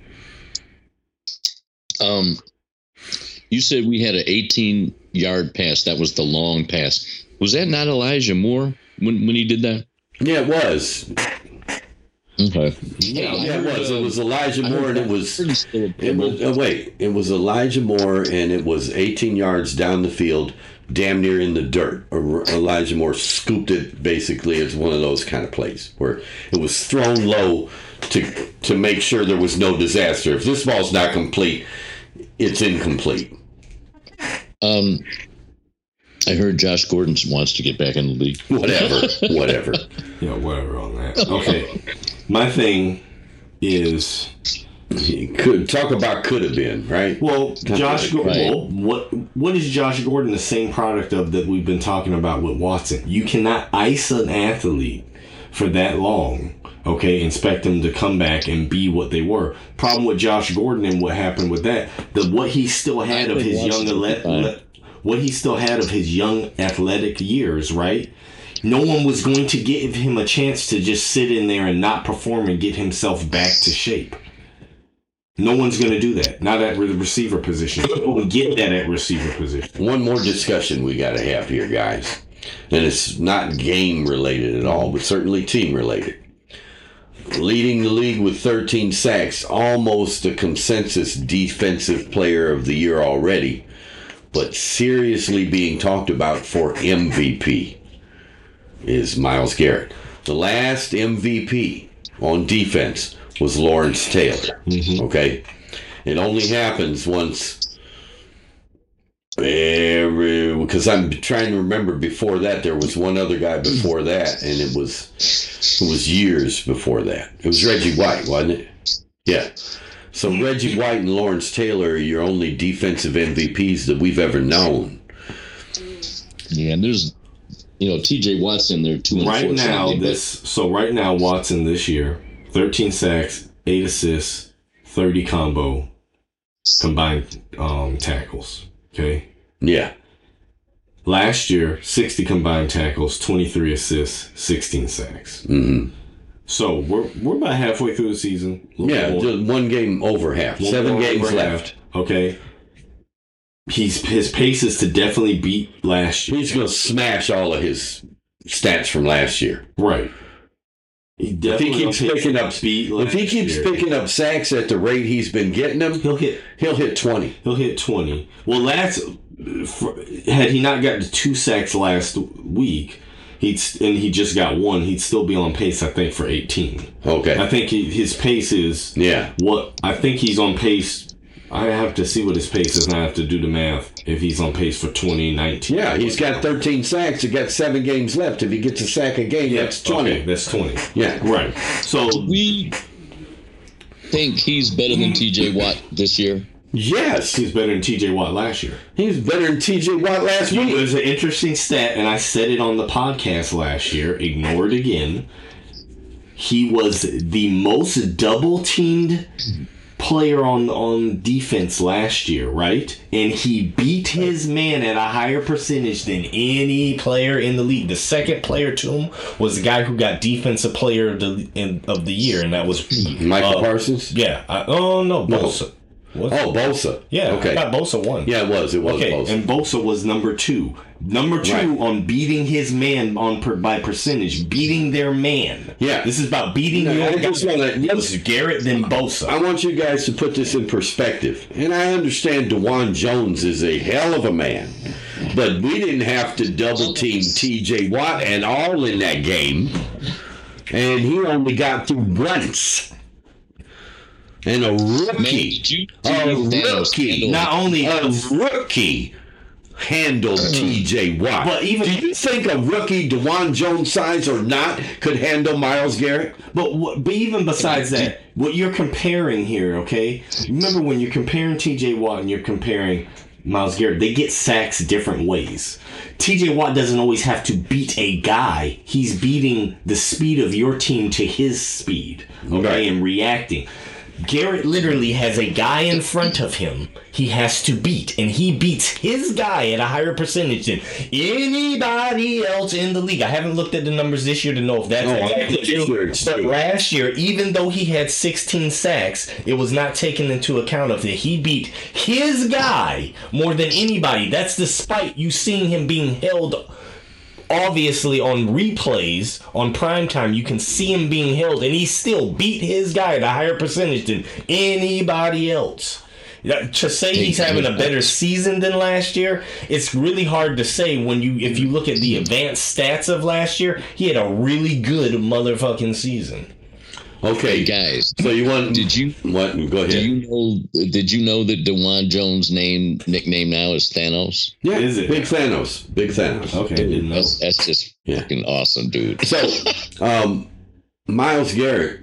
Um, you said we had an eighteen-yard pass. That was the long pass. Was that not Elijah Moore when, when he did that?
Yeah, it was.
Okay.
Yeah, yeah it was. It was Elijah Moore, and it was. It was. Oh, wait, it was Elijah Moore, and it was eighteen yards down the field. Damn near in the dirt. Elijah Moore scooped it basically as one of those kind of plays where it was thrown low to to make sure there was no disaster. If this ball's not complete, it's incomplete.
Um, I heard Josh Gordon wants to get back in the league.
Whatever, whatever.
Yeah, whatever on that. Okay. My thing is,
He could talk about could have been, right?
well, Josh
Right.
Gordon. Well, what what is Josh Gordon the same product of that we've been talking about with Watson? You cannot ice an athlete for that long. Okay, expect them to come back and be what they were. Problem with Josh Gordon and what happened with that, the what he still had
I
of
think
his young
Watson will be
ele-
fine.
le- what he still had of his young athletic years, right? No one was going to give him a chance to just sit in there and not perform and get himself back to shape. No one's going to do that. Not at the receiver position. We get that at receiver position.
One more discussion we got to have here, guys. And it's not game related at all, but certainly team related. Leading the league with thirteen sacks, almost a consensus defensive player of the year already, but seriously being talked about for M V P is Myles Garrett. The last M V P on defense was Lawrence Taylor. Okay? It only happens once. Because I'm trying to remember before that there was one other guy before that, and it was it was years before that. It was Reggie White, wasn't it? Yeah. So Reggie White and Lawrence Taylor are your only defensive M V Ps that we've ever known.
Yeah, and there's, you know, T J Watson there too.
Right now,
unfortunately, but-
this so right now Watson this year, thirteen sacks, eight assists, thirty combo combined um, tackles. Okay.
Yeah.
Last year, sixty combined tackles, twenty-three assists, sixteen sacks.
Mm-hmm.
So we're we're about halfway through the season. A little
Yeah,
more.
just one game over half.
One
Seven
more
games
over
left.
half. Okay. He's his pace is to definitely beat last year.
He's going to smash all of his stats from last year.
Right. He
If he
definitely
keeps
on pace
picking
to
up,
beat
if he
last
keeps
year.
picking up sacks at the rate he's been getting them,
he'll hit
he'll hit twenty.
he'll hit twenty. Well, last for, had he not gotten two sacks last week, he'd and he just got one, he'd still be on pace, I think, for eighteen.
Okay.
I think he, his pace is
Yeah.
what I think he's on pace. I have to see what his pace is, and I have to do the math if he's on pace for twenty nineteen.
Yeah, he's got thirteen sacks. He got seven games left. If he gets a sack a game, that's twenty.
Okay, that's twenty.
Yeah.
Right. So
we think he's better than T J Watt this year.
Yes,
he's better than T J Watt last year.
he was better than T J Watt last
It
week.
was an interesting stat, and I said it on the podcast last year. Ignore it again. He was the most double teamed player on on defense last year, right? And he beat his man at a higher percentage than any player in the league. The second player to him was the guy who got defensive player of the in, of the year, and that was
Michael
uh,
Parsons?
Yeah. I, oh no, Bosa.
Oh, Bosa.
Yeah,
Okay.
I got Bosa one.
Yeah, it was. It was
Okay,
Bosa.
and Bosa was number two. Number two
Right.
on beating his man on per, by percentage, beating their man.
Yeah.
This is about beating
No,
your
I
guy.
just wanna-
It was Garrett then Bosa.
I want you guys to put this in perspective. And I understand DeJuan Jones is a hell of a man. But we didn't have to double team T J Watt and all in that game. And he only got through once. And a
Man,
rookie,
did you
a
see Thanos
rookie,
handle-
Not only
a rookie handled T J Watt.
But even-
do you think a rookie DeJuan Jones size or not could handle Myles Garrett?
But what, but even besides that, what you're comparing here, okay? Remember when you're comparing T J Watt and you're comparing Myles Garrett, they get sacks different ways. T J Watt doesn't always have to beat a guy. He's beating the speed of your team to his speed, okay,
Right.
and reacting. Garrett literally has a guy in front of him he has to beat, and he beats his guy at a higher percentage than anybody else in the league. I haven't looked at the numbers this year to know if that's
Oh,
exactly
I'm sure
true.
it's
But
true.
last year, even though he had sixteen sacks, it was not taken into account of that he beat his guy more than anybody. That's despite you seeing him being held. Obviously, on replays, on primetime, you can see him being held, and he still beat his guy at a higher percentage than anybody else. That- To say he's having a better season than last year, it's really hard to say when you, if you look at the advanced stats of last year, he had a really good motherfucking season.
Okay,
Hey guys,
so you want?
did you
What? Go ahead.
do you know? Did you know that DeJuan Jones' name nickname now is Thanos?
yeah,
Is it?
Big Thanos. Big Thanos.
Okay, didn't know.
That's that's just
Yeah.
fucking awesome, dude.
So, um, Myles Garrett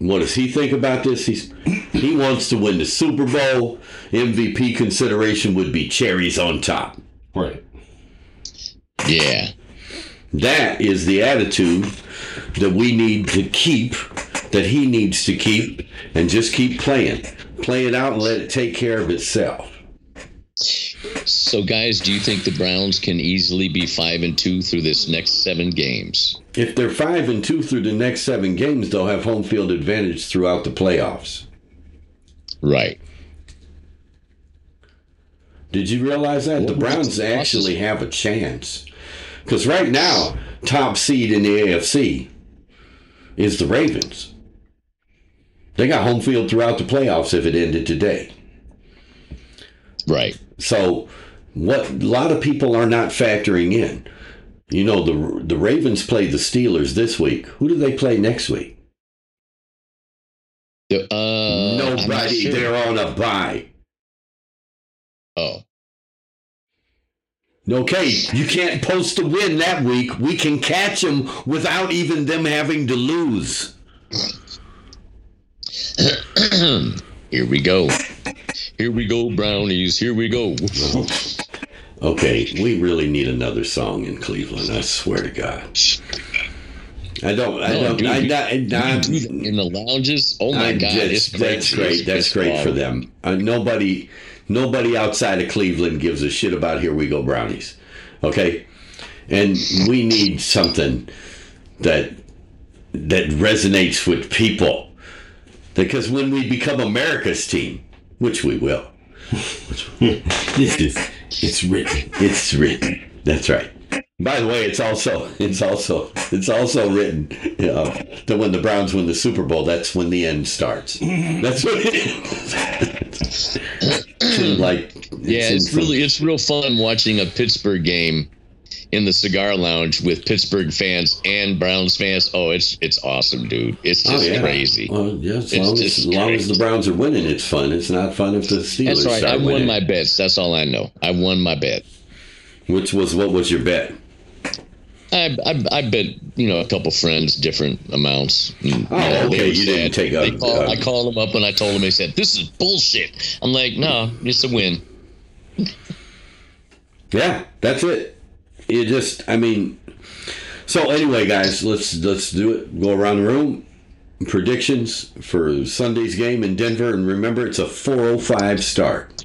What does he think about this? He's he wants to win the Super Bowl. M V P consideration would be cherries on top.
Right.
Yeah.
That is the attitude that we need to keep, that he needs to keep, and just keep playing. Play it out and let it take care of itself.
So, guys, do you think the Browns can easily be five and two through this next seven games?
If they're five and two through the next seven games, they'll have home field advantage throughout the playoffs.
Right.
Did you realize that? The Browns actually have a chance. Because right now, top seed in the A F C is the Ravens. They got home field throughout the playoffs if it ended today.
Right.
So what a lot of people are not factoring in, you know, the the Ravens play the Steelers this week. Who do they play next week?
Uh,
Nobody.
sure.
They're on a bye.
Oh.
Okay, you can't post a win that week. We can catch them without even them having to lose.
Here we go. Here we go, Brownies. Here we go.
Okay, we really need another song in Cleveland. I swear to God. I don't. I
No,
don't.
dude,
I,
you-
I, I,
You do that in the lounges. Oh my
I
God,
just-
it's
that's
crazy.
great.
It's-
That's
it's
great for
wild.
them. Uh, nobody, nobody outside of Cleveland gives a shit about Here We Go Brownies. Okay, and we need something that that resonates with people. Because when we become America's team, which we will,
This is it's written.
it's written. That's right. By the way, it's also it's also it's also written, you know, that when the Browns win the Super Bowl, that's when the end starts. That's what it is. It's like
Yeah,
in
it's
some-
really it's real fun watching a Pittsburgh game in the cigar lounge with Pittsburgh fans and Browns fans. Oh, it's it's awesome, dude. It's
Oh,
just
yeah.
crazy.
Well, yeah, as
It's
long, as,
just
as long as the Browns are winning, it's fun. It's not fun if the Steelers
That's right.
start
I won
winning.
my bets. That's all I know. I won my bet.
Which was what was your bet?
I, I, I bet, you know, a couple friends different amounts. And, you
Oh,
know, they
okay,
were
you didn't
sad.
take a-
They call,
uh,
I called them up and I told them, they said, this is bullshit. I'm like, no, it's a win.
Yeah, that's it. You just, I mean, so anyway, guys, let's let's do it. Go around the room. Predictions for Sunday's game in Denver, and remember, it's a four oh five start.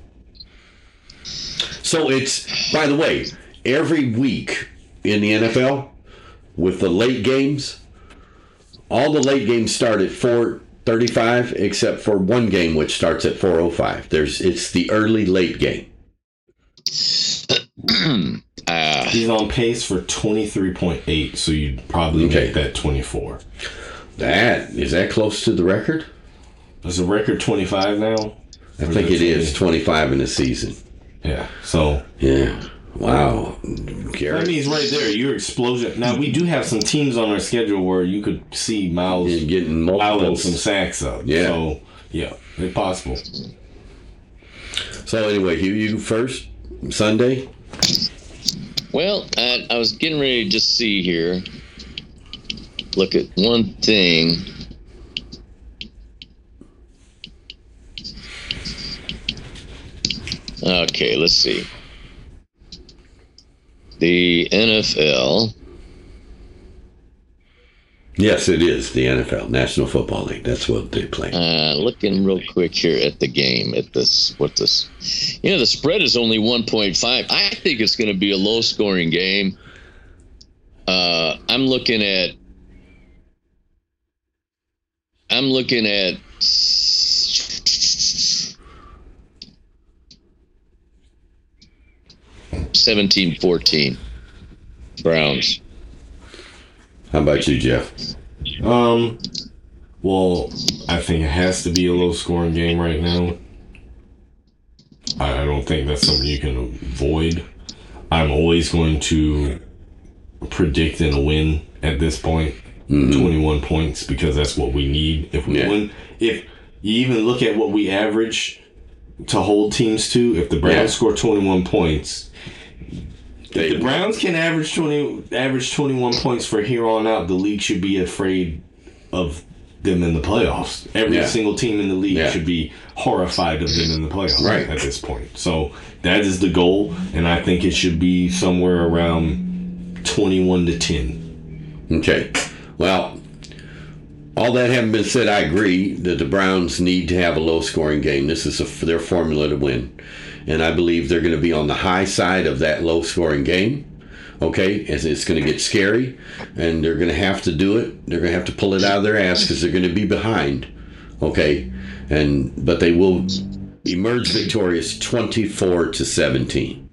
So it's, by the way, every week in the N F L with the late games, all the late games start at four thirty-five, except for one game which starts at four oh five. There's it's the early late game.
Uh,
He's on pace for twenty-three point eight, so you'd probably
Okay.
make that twenty-four.
That is that close to the record?
Is the record twenty-five now?
I
Or
think it is
twenty?
twenty-five in the season.
Yeah, so
Yeah. Wow.
that
Garrett,
means right there, your explosion. Now, we do have some teams on our schedule where you could see Miles
you're getting
piling
multiples.
some sacks up.
Yeah.
So, yeah, it's possible.
So anyway, you you first Sunday.
well, I, I was getting ready to just see here. Look at one thing. Okay, let's see. The N F L.
Yes, it is the N F L, National Football League. That's what they play.
Uh, looking real quick here at the game, at this, what this, you know, the spread is only one point five. I think it's going to be a low scoring game. Uh, I'm looking at, I'm looking at seventeen fourteen Browns.
How about you, Jeff?
Um, well, I think it has to be a low scoring game right now. I I don't think that's something you can avoid. I'm always going to predict in a win at this point. twenty-one points, because that's what we need. If we
Yeah.
win, if you even look at what we average to hold teams to, if the Browns
Yeah.
score twenty-one points,
They,
if the Browns can average twenty, average twenty-one points for here on out, the league should be afraid of them in the playoffs. Every
Yeah.
single team in the league
Yeah.
should be horrified of them in the playoffs
Right.
at this point. So that is the goal, and I think it should be somewhere around twenty-one to ten.
Okay. Well, all that having been said, I agree that the Browns need to have a low-scoring game. This is a, their formula to win. And I believe they're going to be on the high side of that low-scoring game. Okay? It's, it's going to get scary, and they're going to have to do it. They're going to have to pull it out of their ass because they're going to be behind. Okay? And but they will emerge victorious twenty-four to seventeen.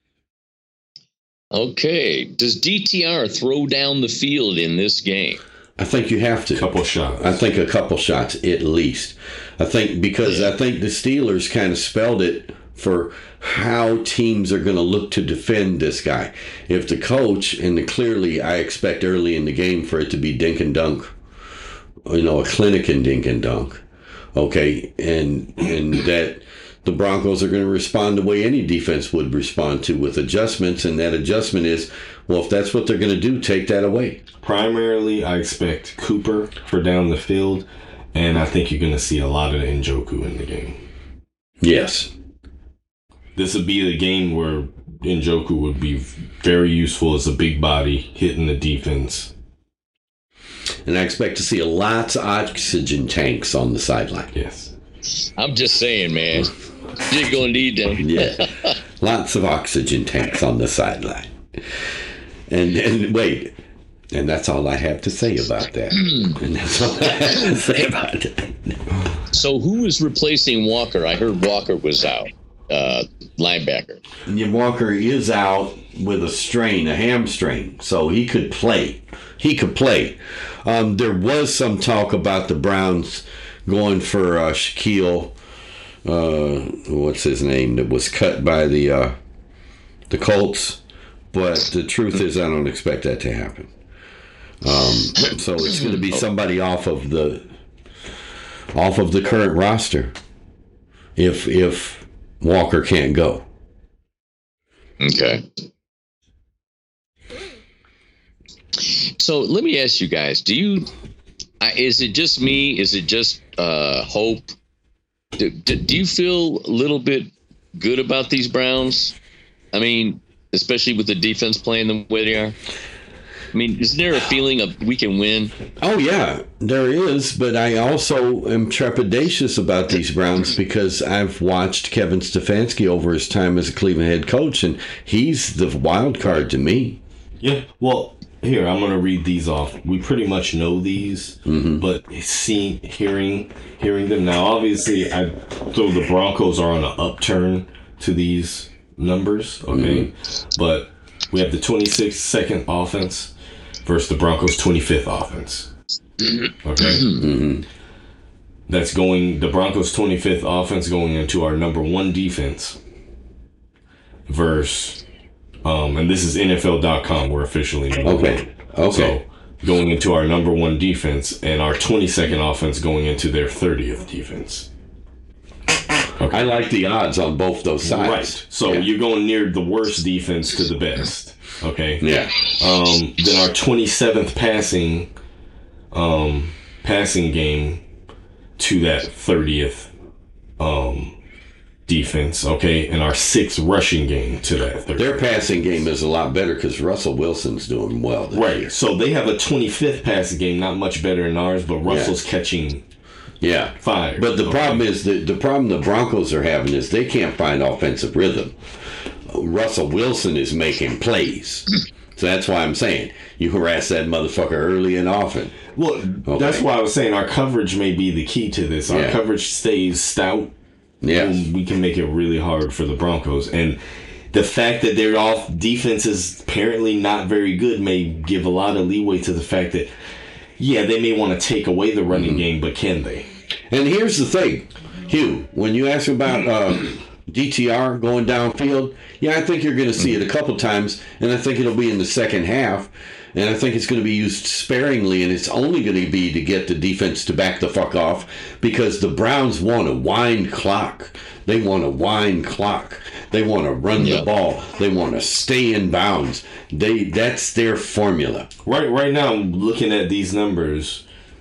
Okay. Does D T R throw down the field in this game?
I think you have to.
A couple shots.
I think a couple shots at least. I think because I think the Steelers kind of spelled it for how teams are going to look to defend this guy. If the coach, and the, clearly I expect early in the game for it to be dink and dunk, you know, a clinic and dink and dunk. Okay, and and that the Broncos are going to respond the way any defense would respond to, with adjustments, and that adjustment is, well, if that's what they're going to do, take that away.
Primarily, I expect Cooper for down the field, and I think you're going to see a lot of Njoku in the game.
Yes.
This would be the game where Njoku would be very useful as a big body hitting the defense.
And I expect to see lots of oxygen tanks on the sideline.
Yes.
I'm just saying, man. You're going to need them.
Yeah. Lots of oxygen tanks on the sideline. And and wait, and that's all I have to say about that. And that's all I have to say about it.
So who is replacing Walker? I heard Walker was out. Uh, linebacker.
And Walker is out with a strain, a hamstring, so he could play. He could play. Um, there was some talk about the Browns going for uh, Shaquille, uh, what's his name, that was cut by the uh, the Colts, but the truth is I don't expect that to happen. Um, so it's going to be somebody off of the off of the current roster if if Walker can't go.
Okay. So let me ask you guys, do you, uh, is it just me? Is it just uh, hope? Do, do, do you feel a little bit good about these Browns? I mean, especially with the defense playing the way they are? I mean, is there a feeling of we can win?
Oh, yeah, there is. But I also am trepidatious about these Browns because I've watched Kevin Stefanski over his time as a Cleveland head coach, and he's the wild card to me.
Yeah, well, here, I'm going to read these off. We pretty much know these, mm-hmm. but seeing, hearing, hearing them now, obviously, I so the Broncos are on an upturn to these numbers, okay? Mm-hmm. But we have the twenty-sixth second offense versus the Broncos' twenty-fifth offense. Okay? Mm-hmm. That's going, the Broncos' twenty-fifth offense going into our number one defense versus, um, and this is N F L dot com, we're officially number
Okay.
one.
Okay.
So going into our number one defense and our twenty-second offense going into their thirtieth defense.
Okay. I like the odds on both those sides.
Right. So yeah. You're going near the worst defense to the best. Okay.
Yeah.
Um, then our twenty-seventh passing, um, passing game to that thirtieth, um, defense. Okay, and our sixth rushing game to that thirtieth.
Their passing game is a lot better because Russell Wilson's doing well. This
right.
year.
So they have a twenty-fifth passing game, not much better than ours, but Russell's yeah. catching.
Yeah.
Fire.
But the
okay.
problem is the the problem the Broncos are having is they can't find offensive rhythm. Russell Wilson is making plays. So that's why I'm saying you harass that motherfucker early and often.
Well, okay. That's why I was saying our coverage may be the key to this. Our yeah. coverage stays stout.
Yeah.
We can make it really hard for the Broncos. And the fact that their off defense is apparently not very good may give a lot of leeway to the fact that, yeah, they may want to take away the running mm-hmm. game, but can they?
And here's the thing, Hugh, when you ask about uh, D T R going downfield, yeah, I think you're going to see it a couple times, and I think it'll be in the second half, and I think it's going to be used sparingly, and it's only going to be to get the defense to back the fuck off, because the Browns want a wind clock. They want a wind clock. They want to run yep. the ball. They want to stay in bounds. They that's their formula.
Right, right now, looking at these numbers,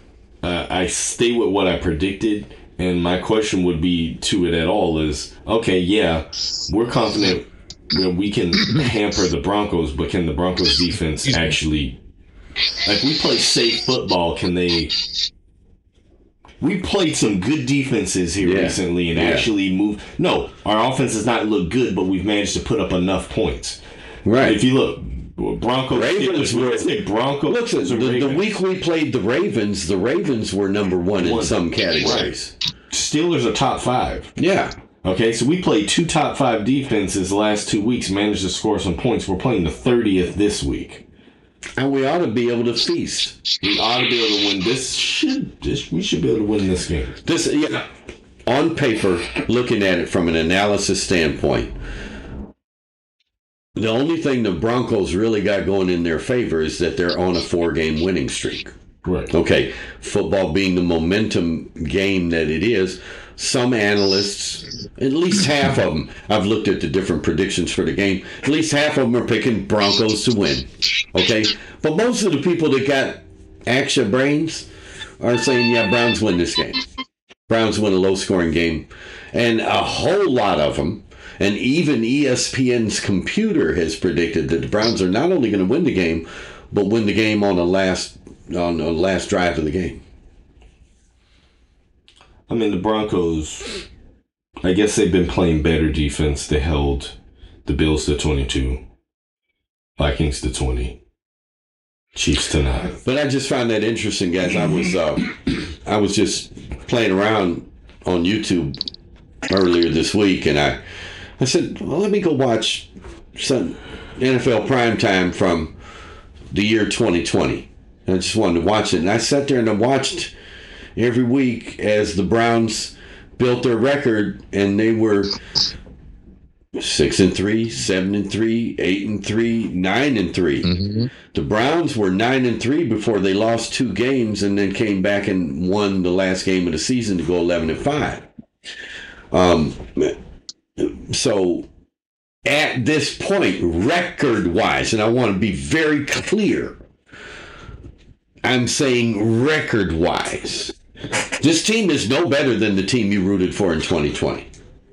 uh, I stay with what I predicted. And my question would be to it at all is, okay, yeah, we're confident that we can hamper the Broncos, but can the Broncos defense actually, like, we play safe football, can they, we played some good defenses here
yeah.
recently and
yeah.
actually move, no, our offense does not look good, but we've managed to put up enough points.
Right.
If you look, Broncos,
Ravens were,
Broncos,
listen, the, the week we played the Ravens, the Ravens were number one in some categories.
Right. Steelers are top five.
Yeah.
Okay, so we played two top five defenses the last two weeks, managed to score some points. We're playing the thirtieth this week.
And we ought to be able to feast.
We ought to be able to win this. Should this, we should be able to win this game.
This, yeah, on paper, looking at it from an analysis standpoint, the only thing the Broncos really got going in their favor is that they're on a four-game winning streak.
Right.
Okay, football being the momentum game that it is, some analysts, at least half of them, I've looked at the different predictions for the game, at least half of them are picking Broncos to win. Okay, but most of the people that got action brains are saying, yeah, Browns win this game. Browns win a low-scoring game. And a whole lot of them, and even E S P N's computer has predicted that the Browns are not only going to win the game, but win the game on the last on the last drive of the game.
I mean, the Broncos, I guess they've been playing better defense. They held the Bills to twenty-two, Vikings to twenty, Chiefs to nine.
But I just found that interesting, guys. I was uh, I was just playing around on YouTube earlier this week, and I I said, well, let me go watch some N F L primetime from the year twenty twenty. I just wanted to watch it. And I sat there and I watched every week as the Browns built their record, and they were six and three, seven and three, eight and three, nine and three. Mm-hmm. The Browns were nine and three before they lost two games, and then came back and won the last game of the season to go eleven and five. Um, so at this point, record-wise, and I want to be very clear, I'm saying record-wise, this team is no better than the team you rooted for in twenty twenty.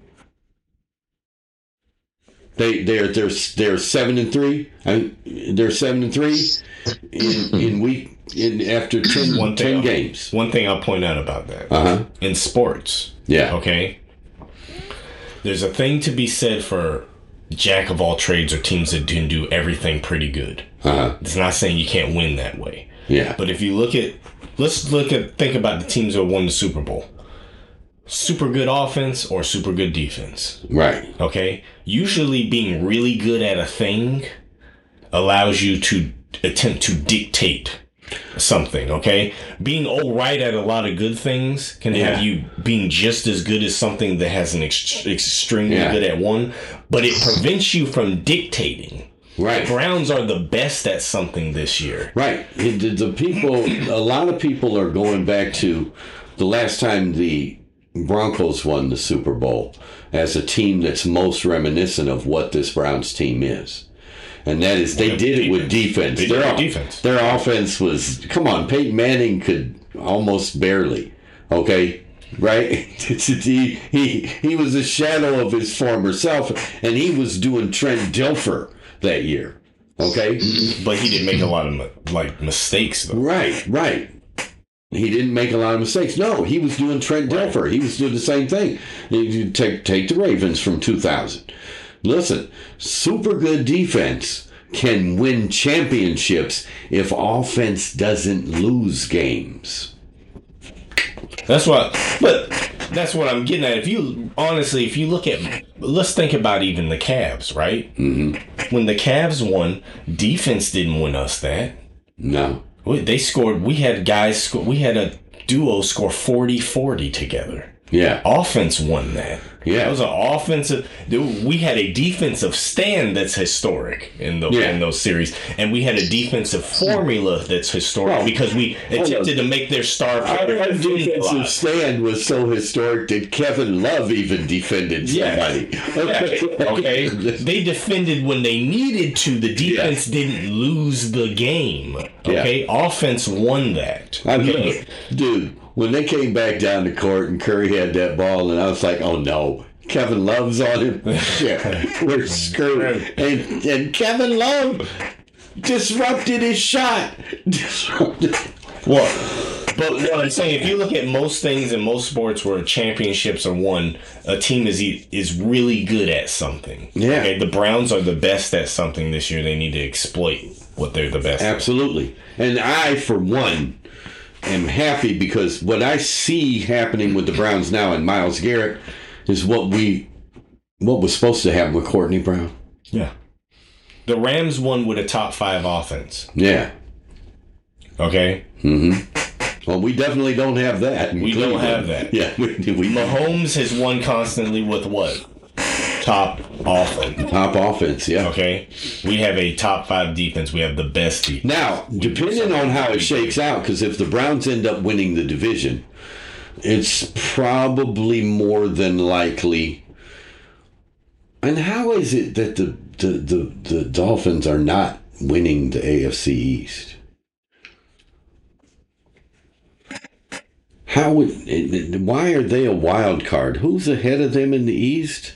They they're they're they're seven and three. I, they're seven and three in in week in after ten,
one
ten
I'll,
games.
One thing I'll point out about that,
uh-huh.
in sports,
yeah,
okay, there's a thing to be said for jack of all trades or teams that can do everything pretty good.
Uh-huh.
It's not saying you can't win that way.
Yeah.
But if you look at, let's look at, think about the teams that won the Super Bowl. Super good offense or super good defense.
Right.
Okay? Usually being really good at a thing allows you to attempt to dictate something, okay? Being all right at a lot of good things can yeah. have you being just as good as something that has an ex- extremely yeah. good at one, but it prevents you from dictating.
Right.
The Browns are the best at something this year.
Right. The, the people, a lot of people are going back to the last time the Broncos won the Super Bowl as a team that's most reminiscent of what this Browns team is. And that is, they did it with defense.
They
their,
did defense.
Their offense was, come on, Peyton Manning could almost barely, okay? Right? he, he, he was a shadow of his former self, and he was doing Trent Dilfer that year, okay?
But he didn't make a lot of, like, mistakes, though.
Right, right. He didn't make a lot of mistakes. No, he was doing Trent
right.
Dilfer. He was doing the same thing. You take, take the Ravens from two thousand. Listen, super good defense can win championships if offense doesn't lose games.
That's what, but that's what I'm getting at. If you, honestly, if you look at, let's think about even the Cavs, right?
Mm-hmm.
When the Cavs won, defense didn't win us that.
No.
They scored, we had guys, score, we had a duo score forty forty together.
Yeah.
Offense won that.
Yeah.
It was an offensive. Dude, we had a defensive stand that's historic in those
Yeah.
in those series, and we had a defensive formula that's historic
Well,
because we attempted to make their star
Our
player
our
defend a
defensive
lot.
stand was so historic that Kevin Love even defended somebody.
Yeah. Okay, they defended when they needed to. The defense didn't lose the game. Okay, offense won that.
I
Okay?
mean, dude, when they came back down the court and Curry had that ball, and I was like, oh no, Kevin Love's on him. Shit, we're screwed. And, and Kevin Love disrupted his shot. Disrupted.
Well, but what I'm saying, if you look at most things in most sports where championships are won, a team is e- is really good at something.
Yeah.
Okay, the Browns are the best at something this year. They need to exploit what they're the best at.
Absolutely. And I, for one, am happy because what I see happening with the Browns now and Myles Garrett is what we what was supposed to happen with Courtney Brown.
Yeah. The Rams won with a top five offense.
Yeah.
Okay?
Mm-hmm. Well, we definitely don't have that.
We don't have that.
Yeah. We, we,
Mahomes has won constantly with what? Top offense.
top offense, yeah.
Okay? We have a top five defense. We have the best defense.
Now, depending on how it shakes out, because if the Browns end up winning the division, it's probably more than likely. And how is it that the the, the, the Dolphins are not winning the A F C East? How would why are they a wild card? Who's ahead of them in the East?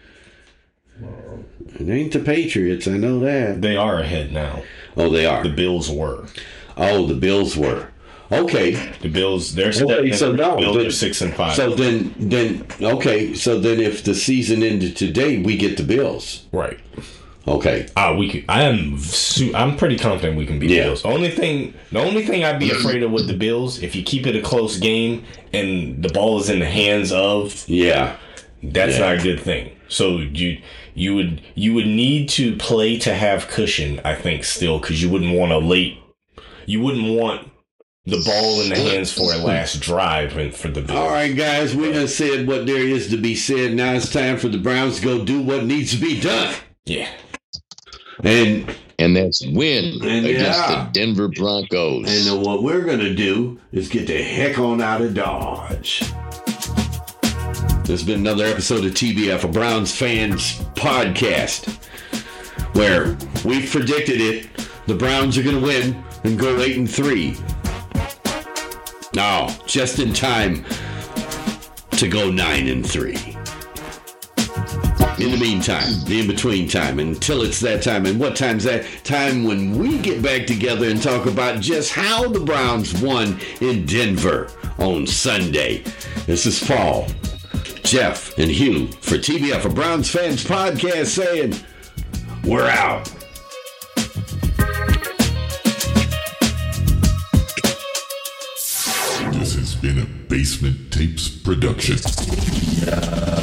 It ain't the Patriots, I know that.
They are ahead now.
Oh, they are.
The Bills were.
Oh, the Bills were. Okay.
The Bills, they're
Okay, so no,
Bills
then-
are six and five.
So then, then okay. So then, if the season ended today, we get the Bills.
right.
Okay.
Ah, we could. I am. Su- I'm pretty confident we can beat
Yeah.
the Bills. The only thing, the only thing I'd be afraid of with the Bills, if you keep it a close game and the ball is in the hands of,
Yeah.
that's
Yeah.
not a good thing. So you you would you would need to play to have cushion, I think, still, because you wouldn't want a late. You wouldn't want the ball in the hands for a last drive and for the Bills.
All right, guys. We done said what there is to be said. Now it's time for the Browns to go do what needs to be done.
Yeah.
And
And that's win
And
against
yeah.
the Denver Broncos.
and uh, what we're gonna do is get the heck on out of Dodge. There's been another episode of T B F, a Browns fans podcast, where we've predicted it. The Browns are going to win and go eight and three. Now, just in time to go nine and three. In the meantime, the in-between time, until it's that time. And what time's that? Time when we get back together and talk about just how the Browns won in Denver on Sunday. This is Paul, Jeff, and Hugh for T B F, a Browns fans podcast, saying, we're out.
This has been a Basement Tapes production.